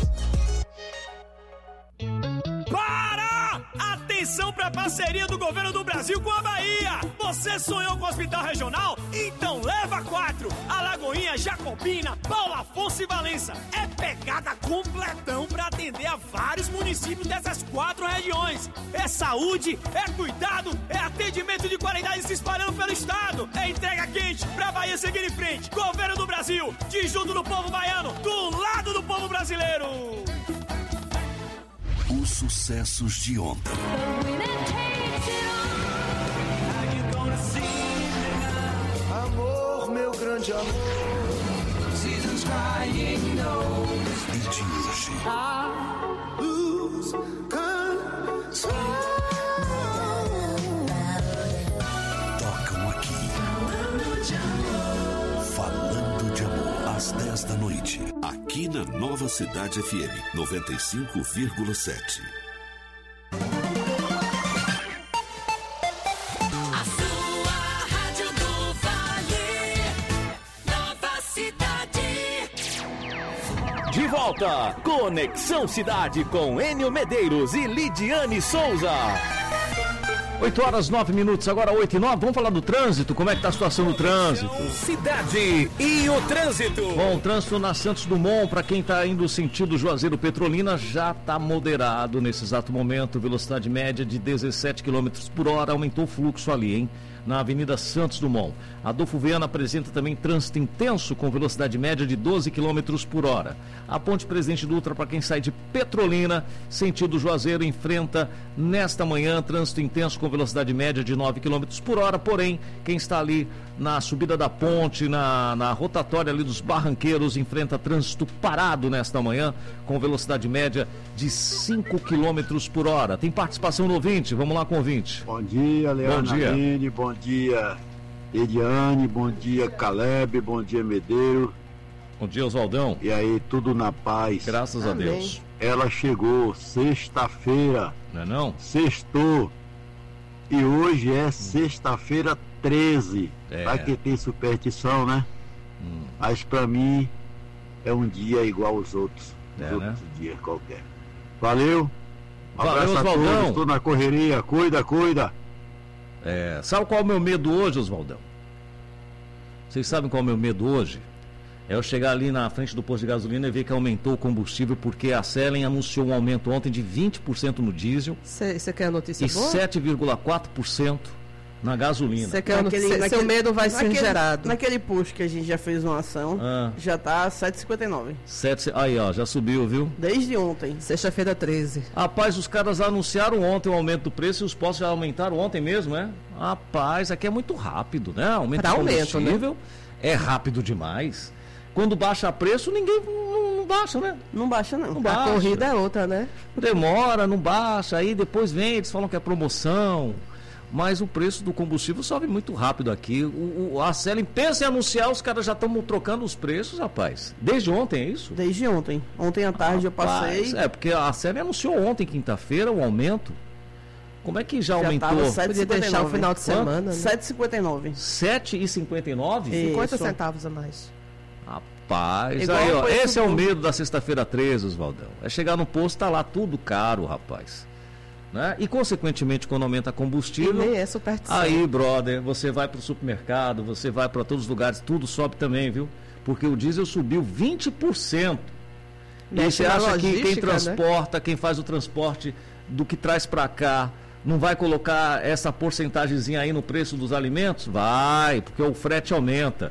Atenção para a parceria do governo do Brasil com a Bahia. Você sonhou com o hospital regional? Então leva 4. Alagoinha, Jacobina, Paulo Afonso e Valença. É pegada completão para atender a vários municípios dessas 4 regiões. É saúde, é cuidado, é atendimento de qualidade se espalhando pelo estado. É entrega quente pra Bahia seguir em frente. Governo do Brasil, de junto do povo baiano, do lado do povo brasileiro. Os sucessos de ontem. Amor, meu grande amor. E de hoje. Tocam aqui. Falando de amor. Às 10 da noite. Aqui na Nova Cidade FM 95,7. De volta, Conexão Cidade com Enio Medeiros e Lidiane Souza. 8h09, agora 8h09, vamos falar do trânsito, como é que tá a situação do trânsito? Cidade e o trânsito. Bom, o trânsito na Santos Dumont, para quem tá indo sentido Juazeiro Petrolina, já tá moderado nesse exato momento, velocidade média de 17 km por hora, aumentou o fluxo ali, hein? na Avenida Santos Dumont. Adolfo Viana apresenta também trânsito intenso com velocidade média de 12 km por hora. A ponte Presidente Dutra, para quem sai de Petrolina, sentido Juazeiro, enfrenta nesta manhã trânsito intenso com velocidade média de 9 km por hora. Porém, quem está ali na subida da ponte, na rotatória ali dos Barranqueiros, enfrenta trânsito parado nesta manhã com velocidade média de 5 km por hora. Tem participação no ouvinte, vamos lá com o ouvinte. Bom dia, Leandro. Bom dia. Aline, bom dia, Ediane, bom dia, Caleb, bom dia, Medeiro. Bom dia, Oswaldão. E aí, tudo na paz. Graças a Deus. Ela chegou sexta-feira. Não é não? Sextou. E hoje é sexta-feira 13. Pra quem tem superstição, né? Mas pra mim é um dia igual aos outros. Outros dias qualquer. Valeu. Valeu, abraço a todos. Estou na correria. Cuida. Sabe qual é o meu medo hoje, Oswaldão? Vocês sabem qual é o meu medo hoje? É eu chegar ali na frente do posto de gasolina e ver que aumentou o combustível, porque a Selen anunciou um aumento ontem de 20% no diesel. Você quer a notícia e boa? 7,4% na gasolina. Seu medo vai ser gerado. Naquele posto que a gente já fez uma ação, já tá 7,59. Aí, ó, já subiu, viu? Desde ontem. Sexta-feira 13. Rapaz, os caras anunciaram ontem o aumento do preço e os postos já aumentaram ontem mesmo, né? Rapaz, aqui é muito rápido, né? Aumento do combustível, né? É rápido demais. Quando baixa preço, ninguém não baixa, né? Não baixa, não. A corrida é outra, né? Demora, não baixa, aí depois vem, eles falam que é promoção, mas o preço do combustível sobe muito rápido aqui. A Selen pensa em anunciar, os caras já estão trocando os preços, rapaz. Desde ontem, é isso? Desde ontem. Ontem à tarde eu passei. Porque a Selen anunciou ontem, quinta-feira, o aumento. Como é que já aumentou? Podia deixar o final de semana, né? 7,59. 7,59? 50 centavos a mais. Rapaz, aí, ó, esse é o medo da sexta-feira 13, Oswaldão. É chegar no posto, tá lá tudo caro, rapaz. Né? E, consequentemente, quando aumenta combustível... E nem é superstição. Aí, brother, você vai pro supermercado, você vai para todos os lugares, tudo sobe também, viu? Porque o diesel subiu 20%. E você acha que quem transporta, quem faz o transporte do que traz para cá, não vai colocar essa porcentagemzinha aí no preço dos alimentos? Vai, porque o frete aumenta.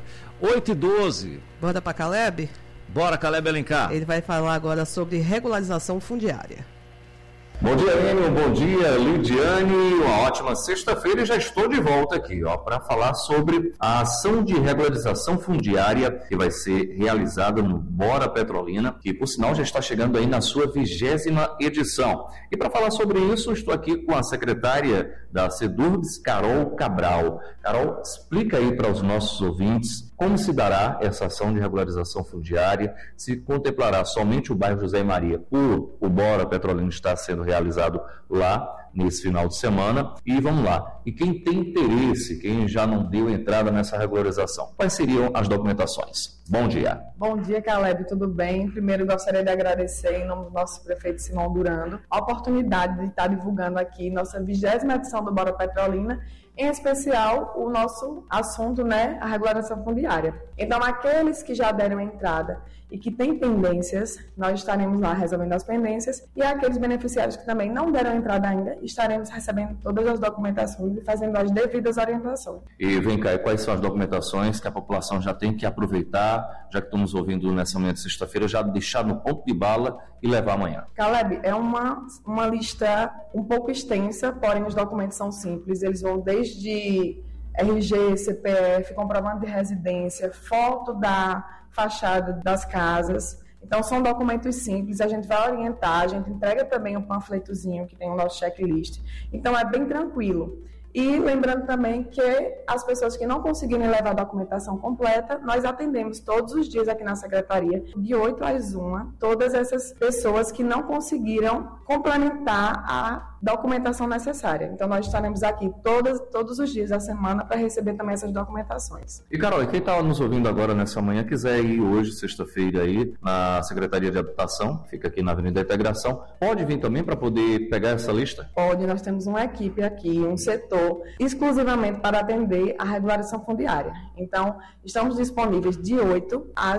8h12. Bora para Caleb? Bora, Caleb Alencar. Ele vai falar agora sobre regularização fundiária. Bom dia, Enio. Bom dia, Lidiane. Uma ótima sexta-feira e já estou de volta aqui, para falar sobre a ação de regularização fundiária que vai ser realizada no Bora Petrolina, que, por sinal, já está chegando aí na sua 20ª edição. E para falar sobre isso, estou aqui com a secretária da Sedurbs, Carol Cabral. Carol, explica aí para os nossos ouvintes como se dará essa ação de regularização fundiária, se contemplará somente o bairro José e Maria por o Bora Petrolina está sendo realizado lá nesse final de semana. E vamos lá, e quem tem interesse, quem já não deu entrada nessa regularização, quais seriam as documentações? Bom dia. Bom dia, Caleb, tudo bem? Primeiro gostaria de agradecer em nome do nosso prefeito Simão Durando a oportunidade de estar divulgando aqui nossa 20ª edição do Bora Petrolina, em especial o nosso assunto, né, a regularização fundiária. Então, aqueles que já deram entrada e que têm pendências, nós estaremos lá resolvendo as pendências, e aqueles beneficiários que também não deram entrada ainda, estaremos recebendo todas as documentações e fazendo as devidas orientações. E vem cá, e quais são as documentações que a população já tem que aproveitar, já que estamos ouvindo nessa manhã de sexta-feira, já deixar no ponto de bala e levar amanhã? Caleb, é uma lista um pouco extensa, porém os documentos são simples, eles vão desde RG, CPF, comprovante de residência, foto da fachada das casas. Então, são documentos simples, a gente vai orientar, a gente entrega também um panfletozinho que tem o nosso checklist. Então, é bem tranquilo. E lembrando também que as pessoas que não conseguirem levar a documentação completa, nós atendemos todos os dias aqui na Secretaria, de 8 às 1, todas essas pessoas que não conseguiram complementar a documentação necessária. Então, nós estaremos aqui todos os dias da semana para receber também essas documentações. E, Carol, e quem está nos ouvindo agora nessa manhã, quiser ir hoje, sexta-feira, aí na Secretaria de Habitação, fica aqui na Avenida da Integração, pode vir também para poder pegar essa lista? Pode, nós temos uma equipe aqui, um setor, exclusivamente para atender a regularização fundiária. Então, estamos disponíveis de 8 às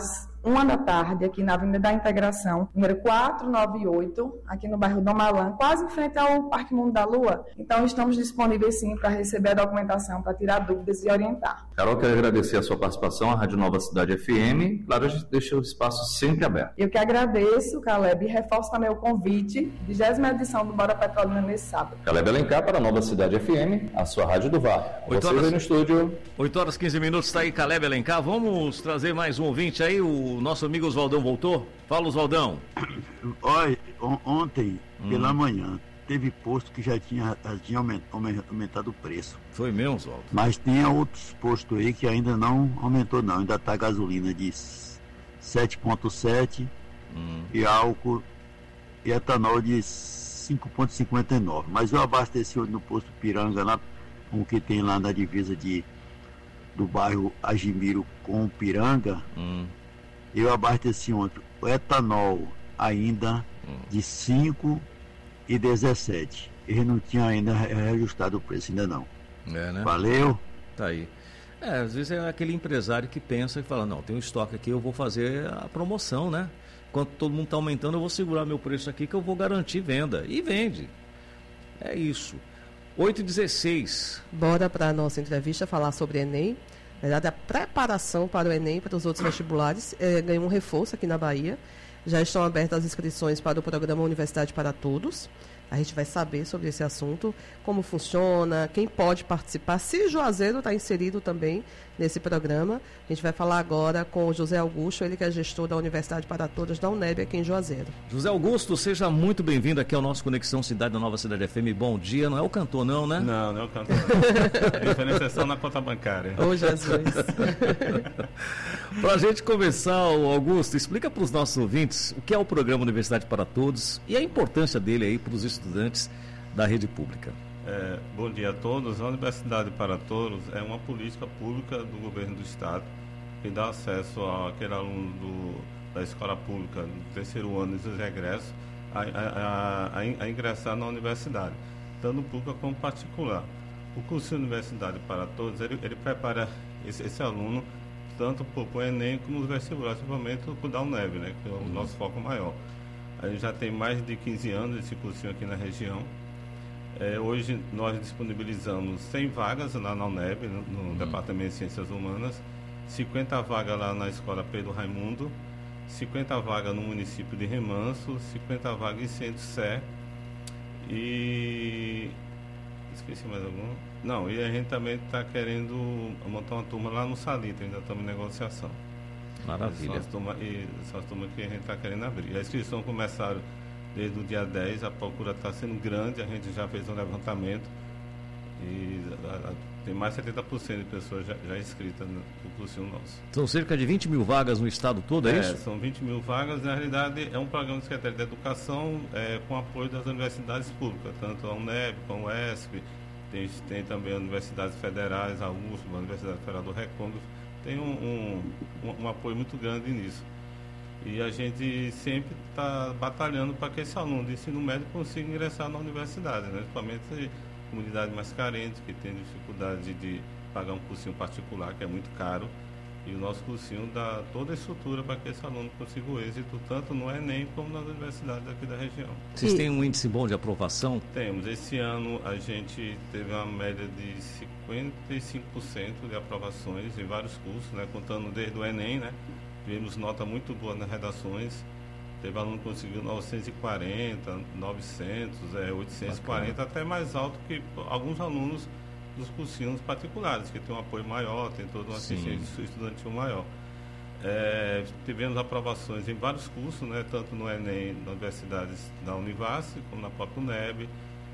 13h, aqui na Avenida da Integração, número 498, aqui no bairro Dom Malan, quase em frente ao Parque Mundo da Lua. Então, estamos disponíveis sim para receber a documentação, para tirar dúvidas e orientar. Carol, quero agradecer a sua participação, a Rádio Nova Cidade FM. Claro, a gente deixa o espaço sempre aberto. Eu que agradeço, Caleb, e reforço também o convite, 20ª edição do Bora Petrolina nesse sábado. Caleb Alencar para a Nova Cidade FM, a sua Rádio do VAR. Vocês aí no estúdio. 8h15, está aí Caleb Alencar. Vamos trazer mais um ouvinte aí, o nosso amigo Oswaldão voltou? Fala, Oswaldão. Olha, ontem, pela manhã, teve posto que já tinha aumentado o preço. Foi mesmo, Oswaldo? Mas tinha outros postos aí que ainda não aumentou não, ainda está gasolina de 7,7 e álcool e etanol de 5,59. Mas eu abasteci no posto Piranga, lá, com o que tem lá na divisa do bairro Agimiro com Piranga. Eu abasteci ontem o etanol ainda de 5,17. Ele não tinha ainda reajustado o preço, ainda não. É, né? Valeu. Tá aí. Às vezes é aquele empresário que pensa e fala, não, tem um estoque aqui, eu vou fazer a promoção, né? Enquanto todo mundo está aumentando, eu vou segurar meu preço aqui que eu vou garantir venda. E vende. É isso. 8h16. Bora para a nossa entrevista falar sobre Enem. Na verdade, a preparação para o Enem, para os outros vestibulares, ganhou um reforço aqui na Bahia. Já estão abertas as inscrições para o programa Universidade para Todos. A gente vai saber sobre esse assunto, como funciona, quem pode participar. Se Juazeiro está inserido também nesse programa, a gente vai falar agora com o José Augusto, ele que é gestor da Universidade para Todos da UNEB aqui em Juazeiro. José Augusto, seja muito bem-vindo aqui ao nosso Conexão Cidade da Nova Cidade FM. Bom dia, não é o cantor não, né? Não é o cantor. A diferença é só na conta bancária. Ô, Jesus. Para a gente começar, Augusto, explica para os nossos ouvintes o que é o programa Universidade para Todos e a importância dele aí para os estudantes da rede pública. Bom dia a todos. A Universidade para Todos é uma política pública do governo do Estado que dá acesso àquele aluno da escola pública do terceiro ano dos regressos a ingressar na universidade, tanto pública como particular. O curso Universidade para Todos, ele prepara esse aluno tanto para o Enem como os vestibulares, principalmente para o da UNEB, né, que é o nosso foco maior. A gente já tem mais de 15 anos esse cursinho aqui na região. Hoje nós disponibilizamos 100 vagas lá na UNEB, no Departamento de Ciências Humanas, 50 vagas lá na Escola Pedro Raimundo, 50 vagas no município de Remanso, 50 vagas em Centro-Sé e... esqueci mais algum? Não, e a gente também está querendo montar uma turma lá no Salito, ainda estamos em negociação. Maravilha. São as turmas que a gente está querendo abrir. A inscrição começaram desde o dia 10, a procura está sendo grande, a gente já fez um levantamento e tem mais de 70% de pessoas já inscritas no cursinho nosso. São cerca de 20 mil vagas no estado todo, é isso? São 20 mil vagas. Na realidade, é um programa do Secretaria de Educação com apoio das universidades públicas, tanto a UNEB como a UESP, tem também universidades federais, a USP, a Universidade Federal do Recôncavo, tem um apoio muito grande nisso. E a gente sempre está batalhando para que esse aluno de ensino médio consiga ingressar na universidade, né? Principalmente comunidade mais carente, que tem dificuldade de pagar um cursinho particular, que é muito caro. E o nosso cursinho dá toda a estrutura para que esse aluno consiga o êxito, tanto no Enem como nas universidades aqui da região. Vocês têm um índice bom de aprovação? Temos. Esse ano a gente teve uma média de 55% de aprovações em vários cursos, né? Contando desde o Enem, né? Tivemos nota muito boa nas redações. Teve aluno que conseguiu 940, 900, 840, bacana. Até mais alto que alguns alunos dos cursinhos particulares, que tem um apoio maior, tem toda uma assistência estudantil maior. Tivemos aprovações em vários cursos, né, tanto no Enem, nas universidades da Univas, como na própria UNEB.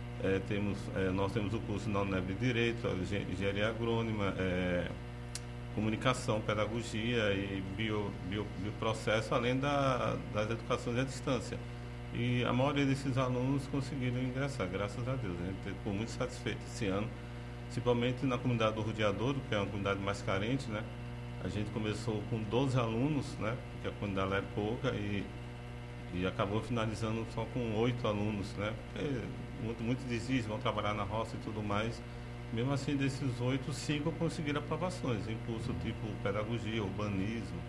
Nós temos o curso na UNEB de Direito, Engenharia Agrônima, Comunicação, Pedagogia e Bioprocesso, além das educações à distância. E a maioria desses alunos conseguiram ingressar, graças a Deus. A gente ficou muito satisfeito esse ano, principalmente na comunidade do Rodeadouro, que é uma comunidade mais carente, né? A gente começou com 12 alunos, né? Porque a comunidade lá é pouca e acabou finalizando só com 8 alunos, né? Porque muitos desistem, vão trabalhar na roça e tudo mais. Mesmo assim, desses 8, 5 conseguiram aprovações em curso tipo pedagogia, urbanismo,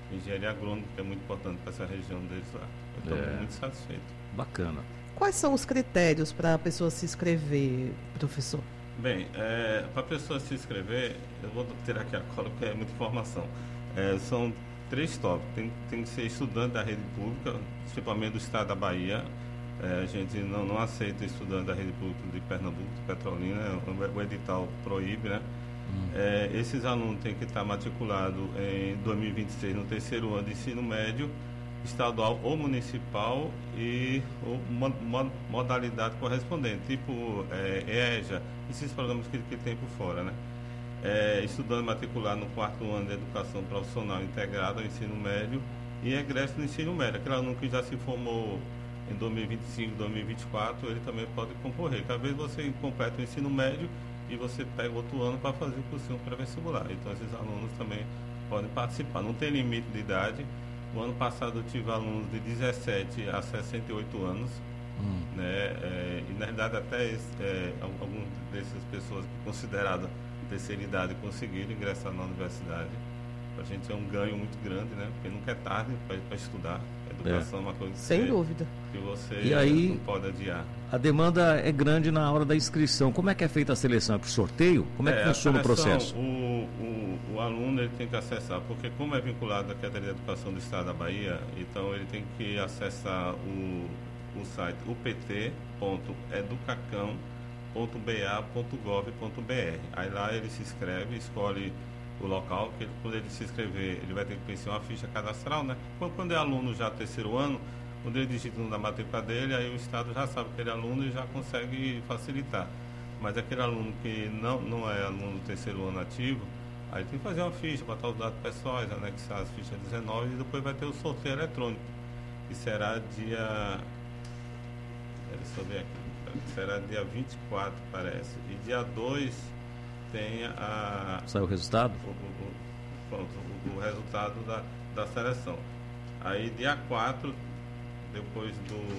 engenharia agrônoma, que é muito importante para essa região deles lá. Eu estou muito satisfeito. Bacana. Quais são os critérios para a pessoa se inscrever, professor? Bem, para a pessoa se inscrever, eu vou tirar aqui a cola porque é muita informação. São 3 tópicos. Tem que ser estudante da rede pública, principalmente do estado da Bahia. A gente não aceita estudante da rede pública de Pernambuco, de Petrolina, o edital proíbe, né? Esses alunos têm que estar matriculados em 2026 no 3º ano de ensino médio, estadual ou municipal e modalidade correspondente, tipo EJA, esses programas que tem por fora, né? Estudante matriculado no 4º ano de educação profissional integrada ao ensino médio e egresso no ensino médio. Aquele aluno que já se formou em 2025, 2024, ele também pode concorrer. Cada vez você completa o ensino médio e você pega outro ano para fazer o cursinho pré-vestibular. Então, esses alunos também podem participar. Não tem limite de idade. O ano passado eu tive alunos de 17 a 68 anos. Né? E, na verdade, até algumas dessas pessoas consideradas terceira idade conseguiram ingressar na universidade. Para a gente é um ganho muito grande, né? Porque nunca é tarde para estudar. A educação é uma coisa sem dúvida que você e aí, não pode adiar. A demanda é grande na hora da inscrição. Como é que é feita a seleção? É por sorteio? Como é que funciona o processo? O aluno ele tem que acessar, porque como é vinculado à Secretaria de Educação do Estado da Bahia, então ele tem que acessar o site upt.educacam.ba.gov.br. Aí lá ele se inscreve, escolhe o local, que quando ele se inscrever, ele vai ter que preencher uma ficha cadastral, né? Quando é aluno já 3º ano, quando ele digita o nome da matrícula dele, aí o Estado já sabe que ele é aluno e já consegue facilitar. Mas aquele aluno que não é aluno do 3º ano ativo, aí tem que fazer uma ficha, botar os dados pessoais, anexar as fichas 19 e depois vai ter o sorteio eletrônico, que será dia... Deixa eu ver aqui. Será dia 24, parece. E dia 2 tem sai o resultado? O resultado da seleção. Aí dia 4, depois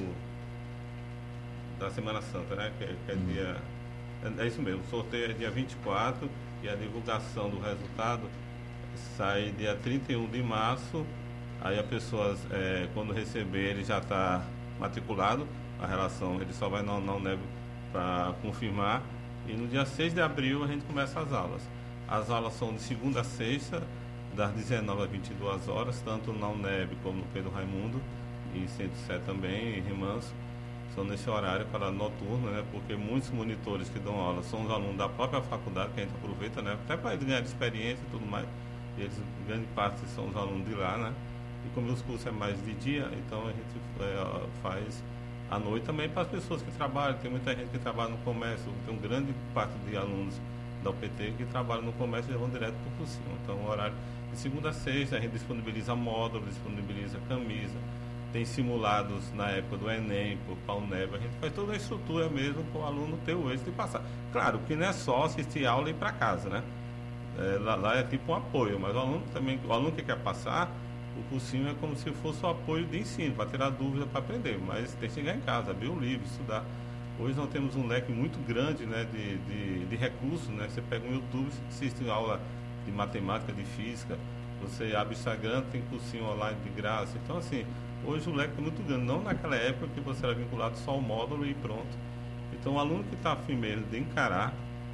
da Semana Santa, né? Que é dia... É isso mesmo, o sorteio é dia 24 e a divulgação do resultado sai dia 31 de março. Aí a pessoa, quando receber, ele já está matriculado. A relação, ele só vai na UNEB para confirmar. E no dia 6 de abril a gente começa as aulas. As aulas são de segunda a sexta, das 19 às 22 horas, tanto na UNEB como no Pedro Raimundo, e 107 também, em Remanso. São nesse horário para noturno, né? Porque muitos monitores que dão aula são os alunos da própria faculdade, que a gente aproveita, né? Até para ganhar experiência e tudo mais. E eles, grande parte, são os alunos de lá, né? E como os cursos é mais de dia, então a gente faz à noite também para as pessoas que trabalham. Tem muita gente que trabalha no comércio, tem uma grande parte de alunos da UPT que trabalham no comércio e vão direto para o cursinho. Então, o horário de segunda a sexta, a gente disponibiliza módulo, disponibiliza camisa, tem simulados na época do Enem, para a UNEB, a gente faz toda a estrutura mesmo para o aluno ter o êxito de passar. Claro que não é só assistir aula e ir para casa, né? Lá é tipo um apoio, mas o aluno também, o aluno que quer passar, o cursinho é como se fosse o apoio de ensino, para tirar dúvida, para aprender, mas tem que chegar em casa, abrir o livro, estudar. Hoje nós temos um leque muito grande, né, de recursos, né? Você pega um YouTube, assiste aula de matemática, de física, você abre o Instagram, tem cursinho online de graça. Então, assim, hoje o leque é muito grande, não naquela época que você era vinculado só ao módulo e pronto. Então, o aluno que está afim mesmo de encarar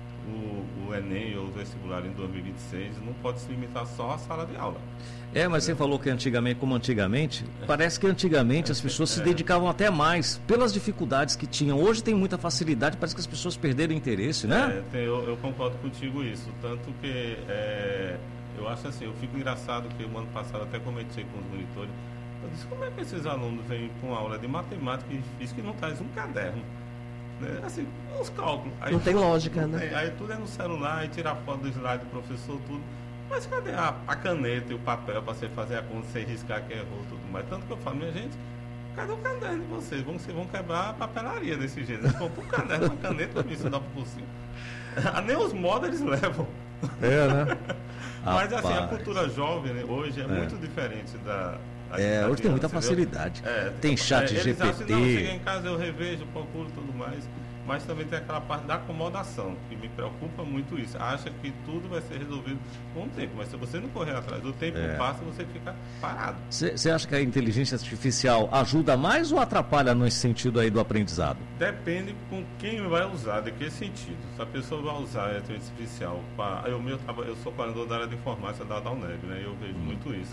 o Enem ou o vestibular em 2026 não pode se limitar só à sala de aula. Mas você falou que antigamente, parece que antigamente as pessoas se dedicavam até mais pelas dificuldades que tinham. Hoje tem muita facilidade, parece que as pessoas perderam interesse, né? Eu concordo contigo isso, tanto que eu acho assim, eu fico engraçado que o ano passado até comentei com os monitores, eu disse, como é que esses alunos vêm com aula de matemática e física e não traz um caderno? Né? Assim, os cálculos. Aí não tem lógica, né? Aí tudo é no celular, aí tira a foto do slide do professor, tudo. Mas cadê a caneta e o papel para você fazer a conta, você riscar que errou, tudo mais? Tanto que eu falo, minha gente, cadê o caderno de vocês? Vocês vão quebrar a papelaria desse jeito. Eles compram um caderno, uma caneta para me estudar por cima. Nem os modos eles levam. Né? Mas assim, a cultura jovem, né, hoje é muito diferente da... hoje tem muita facilidade. Tem chat GPT. Acham, não, chega em casa, eu revejo, procuro tudo mais. mas também tem aquela parte da acomodação, que me preocupa muito isso. Acha que tudo vai ser resolvido com o tempo, mas se você não correr atrás do tempo, passa, você fica parado. Você acha que a inteligência artificial ajuda mais ou atrapalha nesse sentido aí do aprendizado? Depende com quem vai usar, de que sentido. Se a pessoa vai usar a inteligência artificial para... Eu sou coordenador da área de informática da UNEB, né? Eu vejo muito isso.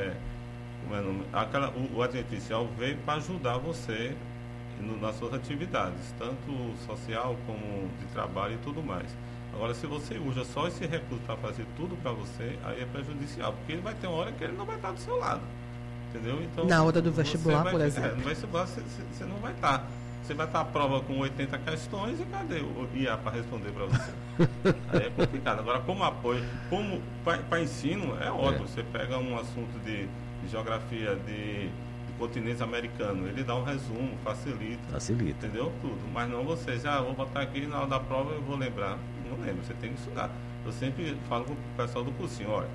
A inteligência artificial veio para ajudar você nas suas atividades, tanto social como de trabalho e tudo mais. Agora, se você usa só esse recurso para fazer tudo para você, aí é prejudicial, porque ele vai ter uma hora que ele não vai estar do seu lado, entendeu? Então, na hora do vestibular, por exemplo. No vestibular você não vai estar. Você vai estar à prova com 80 questões e cadê o IA para responder para você? Aí é complicado. Agora, como apoio, como para ensino, é ótimo. Você pega um assunto de geografia de continente americano, ele dá um resumo, facilita, entendeu? Tudo, mas não você vou botar aqui na hora da prova eu vou lembrar, não lembro, você tem que estudar. Eu sempre falo com o pessoal do cursinho, olha,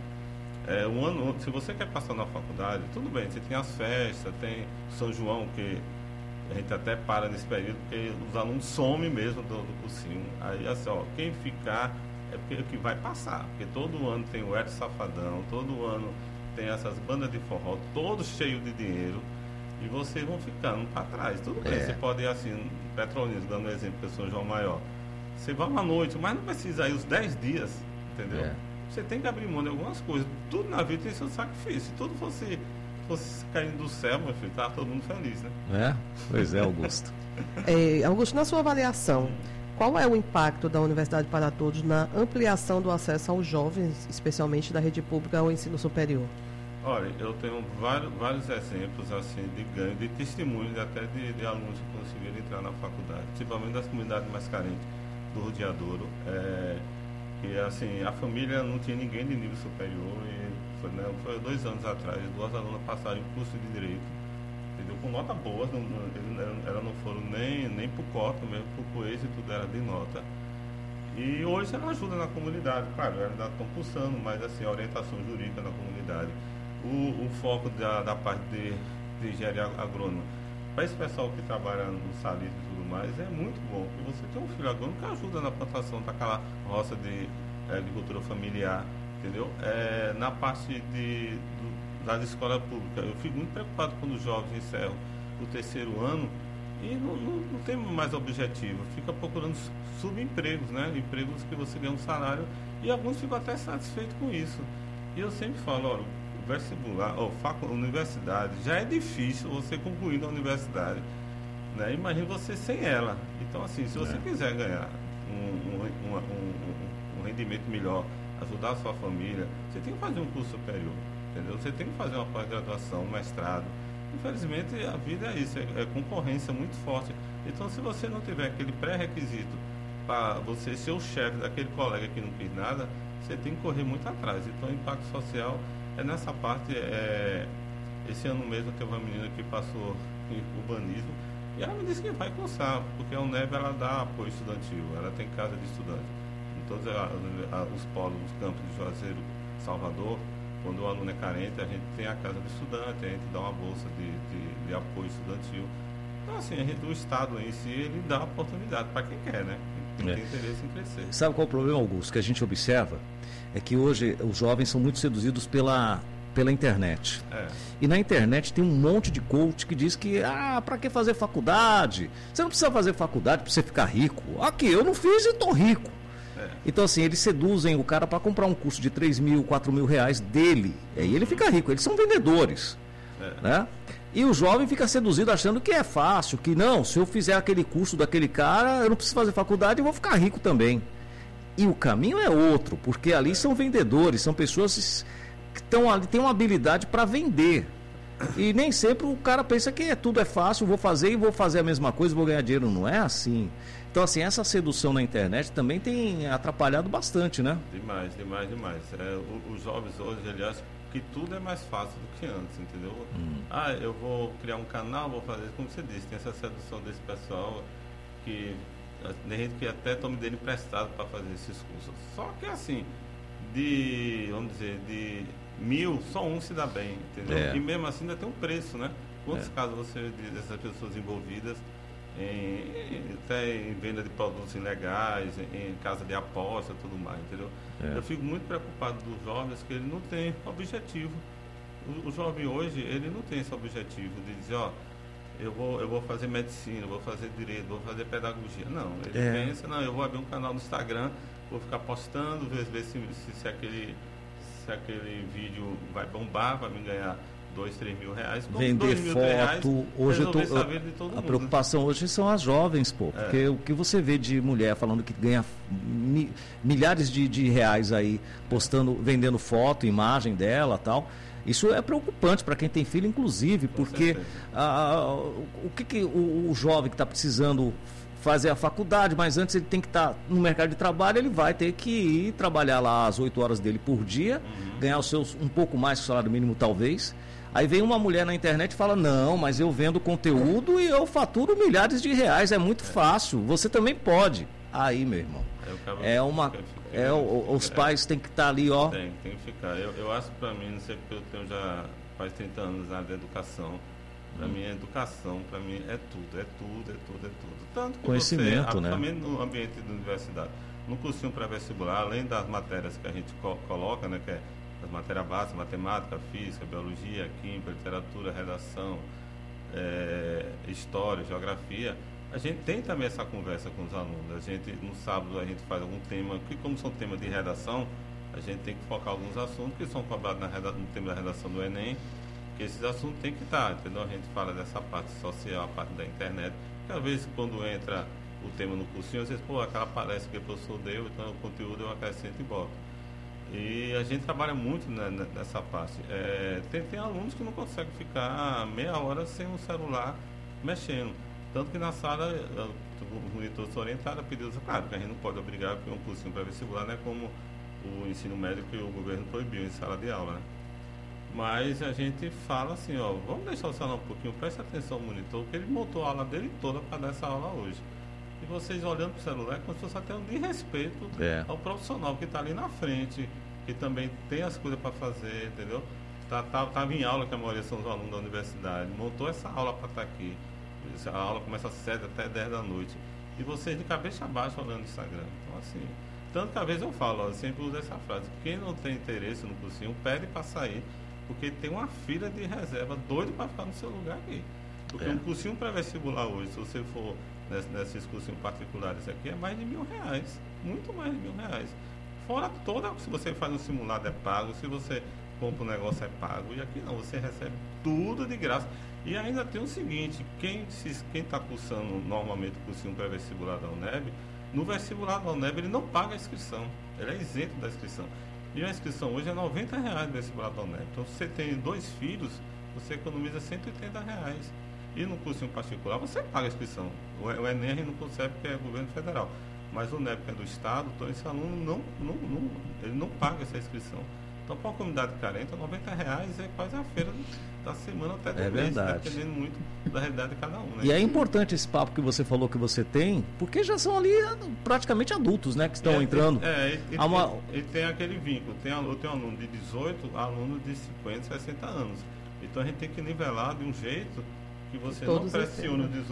se você quer passar na faculdade, tudo bem, você tem as festas, tem São João, que a gente até para nesse período, porque os alunos somem mesmo do cursinho, aí assim, quem ficar é porque que vai passar, porque todo ano tem o Edson Safadão, todo ano tem essas bandas de forró, todos cheios de dinheiro, e vocês vão ficando para trás. Tudo bem, você pode ir assim, Petrolina, dando um exemplo, que eu sou João Maior. Você vai uma noite, mas não precisa ir os 10 dias, entendeu? Você tem que abrir mão de algumas coisas. Tudo na vida tem seu sacrifício. Se tudo fosse caindo do céu, meu filho, tá todo mundo feliz, né? Pois é, Augusto. Augusto, na sua avaliação, qual é o impacto da Universidade para Todos na ampliação do acesso aos jovens, especialmente da rede pública ao ensino superior? Olha, eu tenho vários exemplos assim de ganho, de testemunhos até de alunos que conseguiram entrar na faculdade, principalmente das comunidades mais carentes do Rodeadouro, que assim, a família não tinha ninguém de nível superior e foi 2 anos atrás, 2 alunas passaram em curso de Direito, entendeu? Com nota boa, elas não foram nem por cota mesmo, por êxito, tudo era de nota. E hoje ela ajuda na comunidade, claro, elas ainda estão pulsando, mas assim, a orientação jurídica na comunidade. O foco da parte de engenharia agrônoma, para esse pessoal que trabalha no Salitre e tudo mais, é muito bom, porque você tem um filho agrônomo que ajuda na plantação daquela roça de agricultura familiar, entendeu? Na parte das escolas públicas, eu fico muito preocupado quando os jovens encerram o 3º ano e não tem mais objetivo, fica procurando subempregos, né? Empregos que você ganha um salário, e alguns ficam até satisfeitos com isso. E eu sempre falo, olha, vestibular, universidade, já é difícil você concluir na universidade, né? Imagina você sem ela. Então, assim, se você quiser ganhar um rendimento melhor, ajudar a sua família, você tem que fazer um curso superior, entendeu? Você tem que fazer uma pós-graduação, um mestrado. Infelizmente, a vida é isso, é concorrência muito forte. Então, se você não tiver aquele pré-requisito para você ser o chefe daquele colega que não quis nada, você tem que correr muito atrás. Então, o impacto social é nessa parte. Esse ano mesmo teve uma menina que passou em urbanismo e ela me disse que vai cursar, porque a UNEB ela dá apoio estudantil, ela tem casa de estudante. Em todos os polos, os campos de Juazeiro, Salvador, quando o aluno é carente, a gente tem a casa de estudante, a gente dá uma bolsa de apoio estudantil. Então, assim, o Estado em si, ele dá oportunidade para quem quer, né? Quem tem interesse em crescer. Sabe qual é o problema, Augusto, que a gente observa? É que hoje os jovens são muito seduzidos pela internet. E na internet tem um monte de coach que diz que, para que fazer faculdade? Você não precisa fazer faculdade para você ficar rico. Aqui, eu não fiz e estou rico. Então, assim, eles seduzem o cara para comprar um curso de 3 mil, 4 mil reais dele. E aí ele fica rico. Eles são vendedores. Né? E o jovem fica seduzido achando que é fácil, que não, se eu fizer aquele curso daquele cara, eu não preciso fazer faculdade e vou ficar rico também. E o caminho é outro, porque ali são vendedores, são pessoas que estão ali, têm uma habilidade para vender. E nem sempre o cara pensa que tudo é fácil, vou fazer a mesma coisa, vou ganhar dinheiro. Não é assim. Então, assim, essa sedução na internet também tem atrapalhado bastante, né? Demais. Os jovens hoje, aliás, que tudo é mais fácil do que antes, entendeu? Eu vou criar um canal, vou fazer, como você disse, tem essa sedução desse pessoal que tem gente que até toma dele emprestado para fazer esses cursos. Só que assim, de 1000, só um se dá bem, entendeu? E mesmo assim ainda tem um preço, né? Quantos casos você vê dessas pessoas envolvidas até em venda de produtos ilegais, em casa de aposta, tudo mais, entendeu? Eu fico muito preocupado dos jovens que ele não tem objetivo. O jovem hoje, ele não tem esse objetivo de dizer, eu vou fazer medicina, vou fazer direito, vou fazer pedagogia. Não, ele pensa, eu vou abrir um canal no Instagram, vou ficar postando, ver se aquele vídeo vai bombar, vai me ganhar 2, 3 mil reais. Vender foto. Hoje a preocupação hoje são as jovens, porque o que você vê de mulher falando que ganha milhares de reais aí, postando, vendendo foto, imagem dela, tal. Isso é preocupante para quem tem filho, inclusive, porque o jovem que está precisando fazer a faculdade, mas antes ele tem que estar no mercado de trabalho, ele vai ter que ir trabalhar lá às 8 horas dele por dia, ganhar os seus um pouco mais que o salário mínimo talvez. Aí vem uma mulher na internet e fala, não, mas eu vendo conteúdo e eu faturo milhares de reais, é muito fácil, você também pode. Aí, meu irmão, os pais têm que estar ali, Tem que ficar. Eu acho que para mim, não sei porque eu tenho já faz 30 anos na área da educação, para mim a educação, para mim é tudo. Tanto que conhecimento, né? Também no ambiente da universidade. No cursinho pré-vestibular, além das matérias que a gente coloca, né, que é as matérias básicas, matemática, física, biologia, química, literatura, redação, história, geografia, a gente tem também essa conversa com os alunos. No sábado a gente faz algum tema, que como são temas de redação, a gente tem que focar alguns assuntos que são cobrados no tema da redação do Enem, que esses assuntos tem que estar, entendeu? A gente fala dessa parte social, a parte da internet, que às vezes quando entra o tema no cursinho, às vezes, aquela palestra que o professor deu, então o conteúdo eu acrescento e boto. E a gente trabalha muito nessa parte. Tem alunos que não conseguem ficar meia hora sem um celular mexendo. Tanto que na sala, os monitores orientaram a pedir, claro, que a gente não pode obrigar, porque um cursinho pré-vestibular não é como o ensino médio que o governo proibiu em sala de aula, né? Mas a gente fala assim, vamos deixar o celular um pouquinho, preste atenção ao monitor, que ele montou a aula dele toda para dar essa aula hoje. E vocês olhando para o celular, é como se fosse até um desrespeito ao profissional que está ali na frente, que também tem as coisas para fazer, entendeu? Estava em aula, que a maioria são os alunos da universidade, montou essa aula para estar aqui. A aula começa às 7 até 10 da noite. E vocês de cabeça abaixo olhando no Instagram. Então, assim, tanto que às vezes eu falo, eu sempre uso essa frase, quem não tem interesse no cursinho, pede para sair, porque tem uma fila de reserva doido para ficar no seu lugar aqui. Porque um cursinho pré-vestibular hoje, se você for nesses cursinhos particulares aqui, é mais de R$1.000, muito mais de R$1.000. Fora se você faz um simulado é pago, se você compra um negócio é pago, e aqui não, você recebe tudo de graça. E ainda tem o seguinte, quem está cursando normalmente o cursinho pré-vestibular da UNEB, no vestibular da UNEB ele não paga a inscrição, ele é isento da inscrição. E a inscrição hoje é R$90 no vestibular da UNEB. Então, se você tem 2 filhos, você economiza R$180. E no cursinho particular, você paga a inscrição. O Enem a gente não consegue porque é governo federal. Mas o UNEB, que é do Estado, então esse aluno ele não paga essa inscrição. Então, para uma comunidade carente, R$90 é quase a feira da semana até do mês, dependendo muito da realidade de cada um. Né? E é importante esse papo que você falou que você tem, porque já são ali praticamente adultos, né, que estão entrando. E tem aquele vínculo. Eu tenho aluno de 18, aluno de 50, 60 anos. Então, a gente tem que nivelar de um jeito que você não pressione o de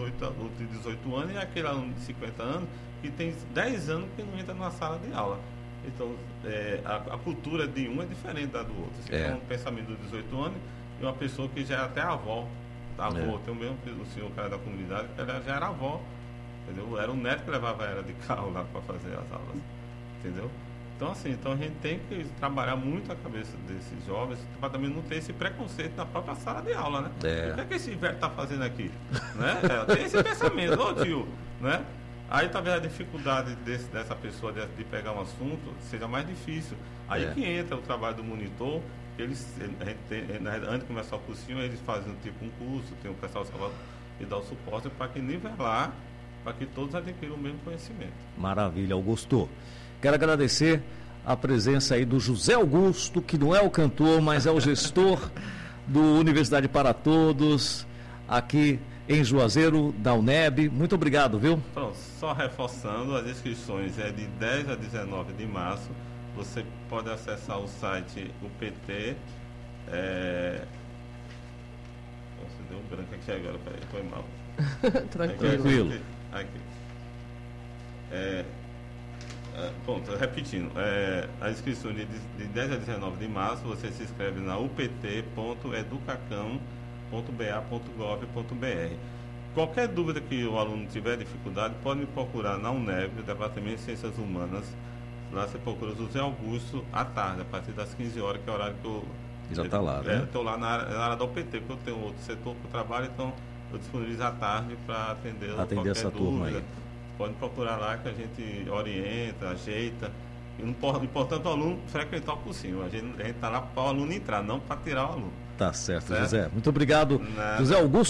18 anos e aquele aluno de 50 anos que tem 10 anos que não entra na sala de aula. Então, a cultura de um é diferente da do outro. Você tem um pensamento de 18 anos e uma pessoa que já é até avó. Tem o mesmo senhor, cara da comunidade, que ela já era avó. Entendeu? Era o neto que levava ela de carro lá para fazer as aulas. Entendeu? Então, assim, a gente tem que trabalhar muito a cabeça desses jovens para também não ter esse preconceito na própria sala de aula, né? O que esse velho está fazendo aqui? Né? Tem esse pensamento, tio, né? Aí talvez a dificuldade dessa pessoa de pegar um assunto seja mais difícil. Aí que entra o trabalho do monitor, antes de começar o cursinho, eles fazem tipo um curso, tem um pessoal que dá o suporte para que nivelar, para que todos adquiram o mesmo conhecimento. Maravilha, Augusto. Quero agradecer a presença aí do José Augusto, que não é o cantor, mas é o gestor do Universidade para Todos, aqui em Juazeiro, da UNEB. Muito obrigado, viu? Pronto, só reforçando, as inscrições é de 10 a 19 de março. Você pode acessar o site UPT. Você deu um branco aqui. aqui agora, peraí, foi mal. Tranquilo. Aqui. Pronto, repetindo, a inscrição de 10 a 19 de março, você se inscreve na upt.educacam.ba.gov.br. Qualquer dúvida que o aluno tiver dificuldade, pode me procurar na UNEB, no Departamento de Ciências Humanas. Lá você procura José Augusto à tarde, a partir das 15 horas, que é o horário que eu... Já está lá, né? Estou lá na área da UPT, porque eu tenho outro setor que eu trabalho, então eu disponibilizo à tarde para atender qualquer essa dúvida. turma aí. Pode procurar lá que a gente orienta, ajeita. E o importante é o aluno frequentar o cursinho. A gente está lá para o aluno entrar, não para tirar o aluno. Tá certo, José. Muito obrigado, José Augusto.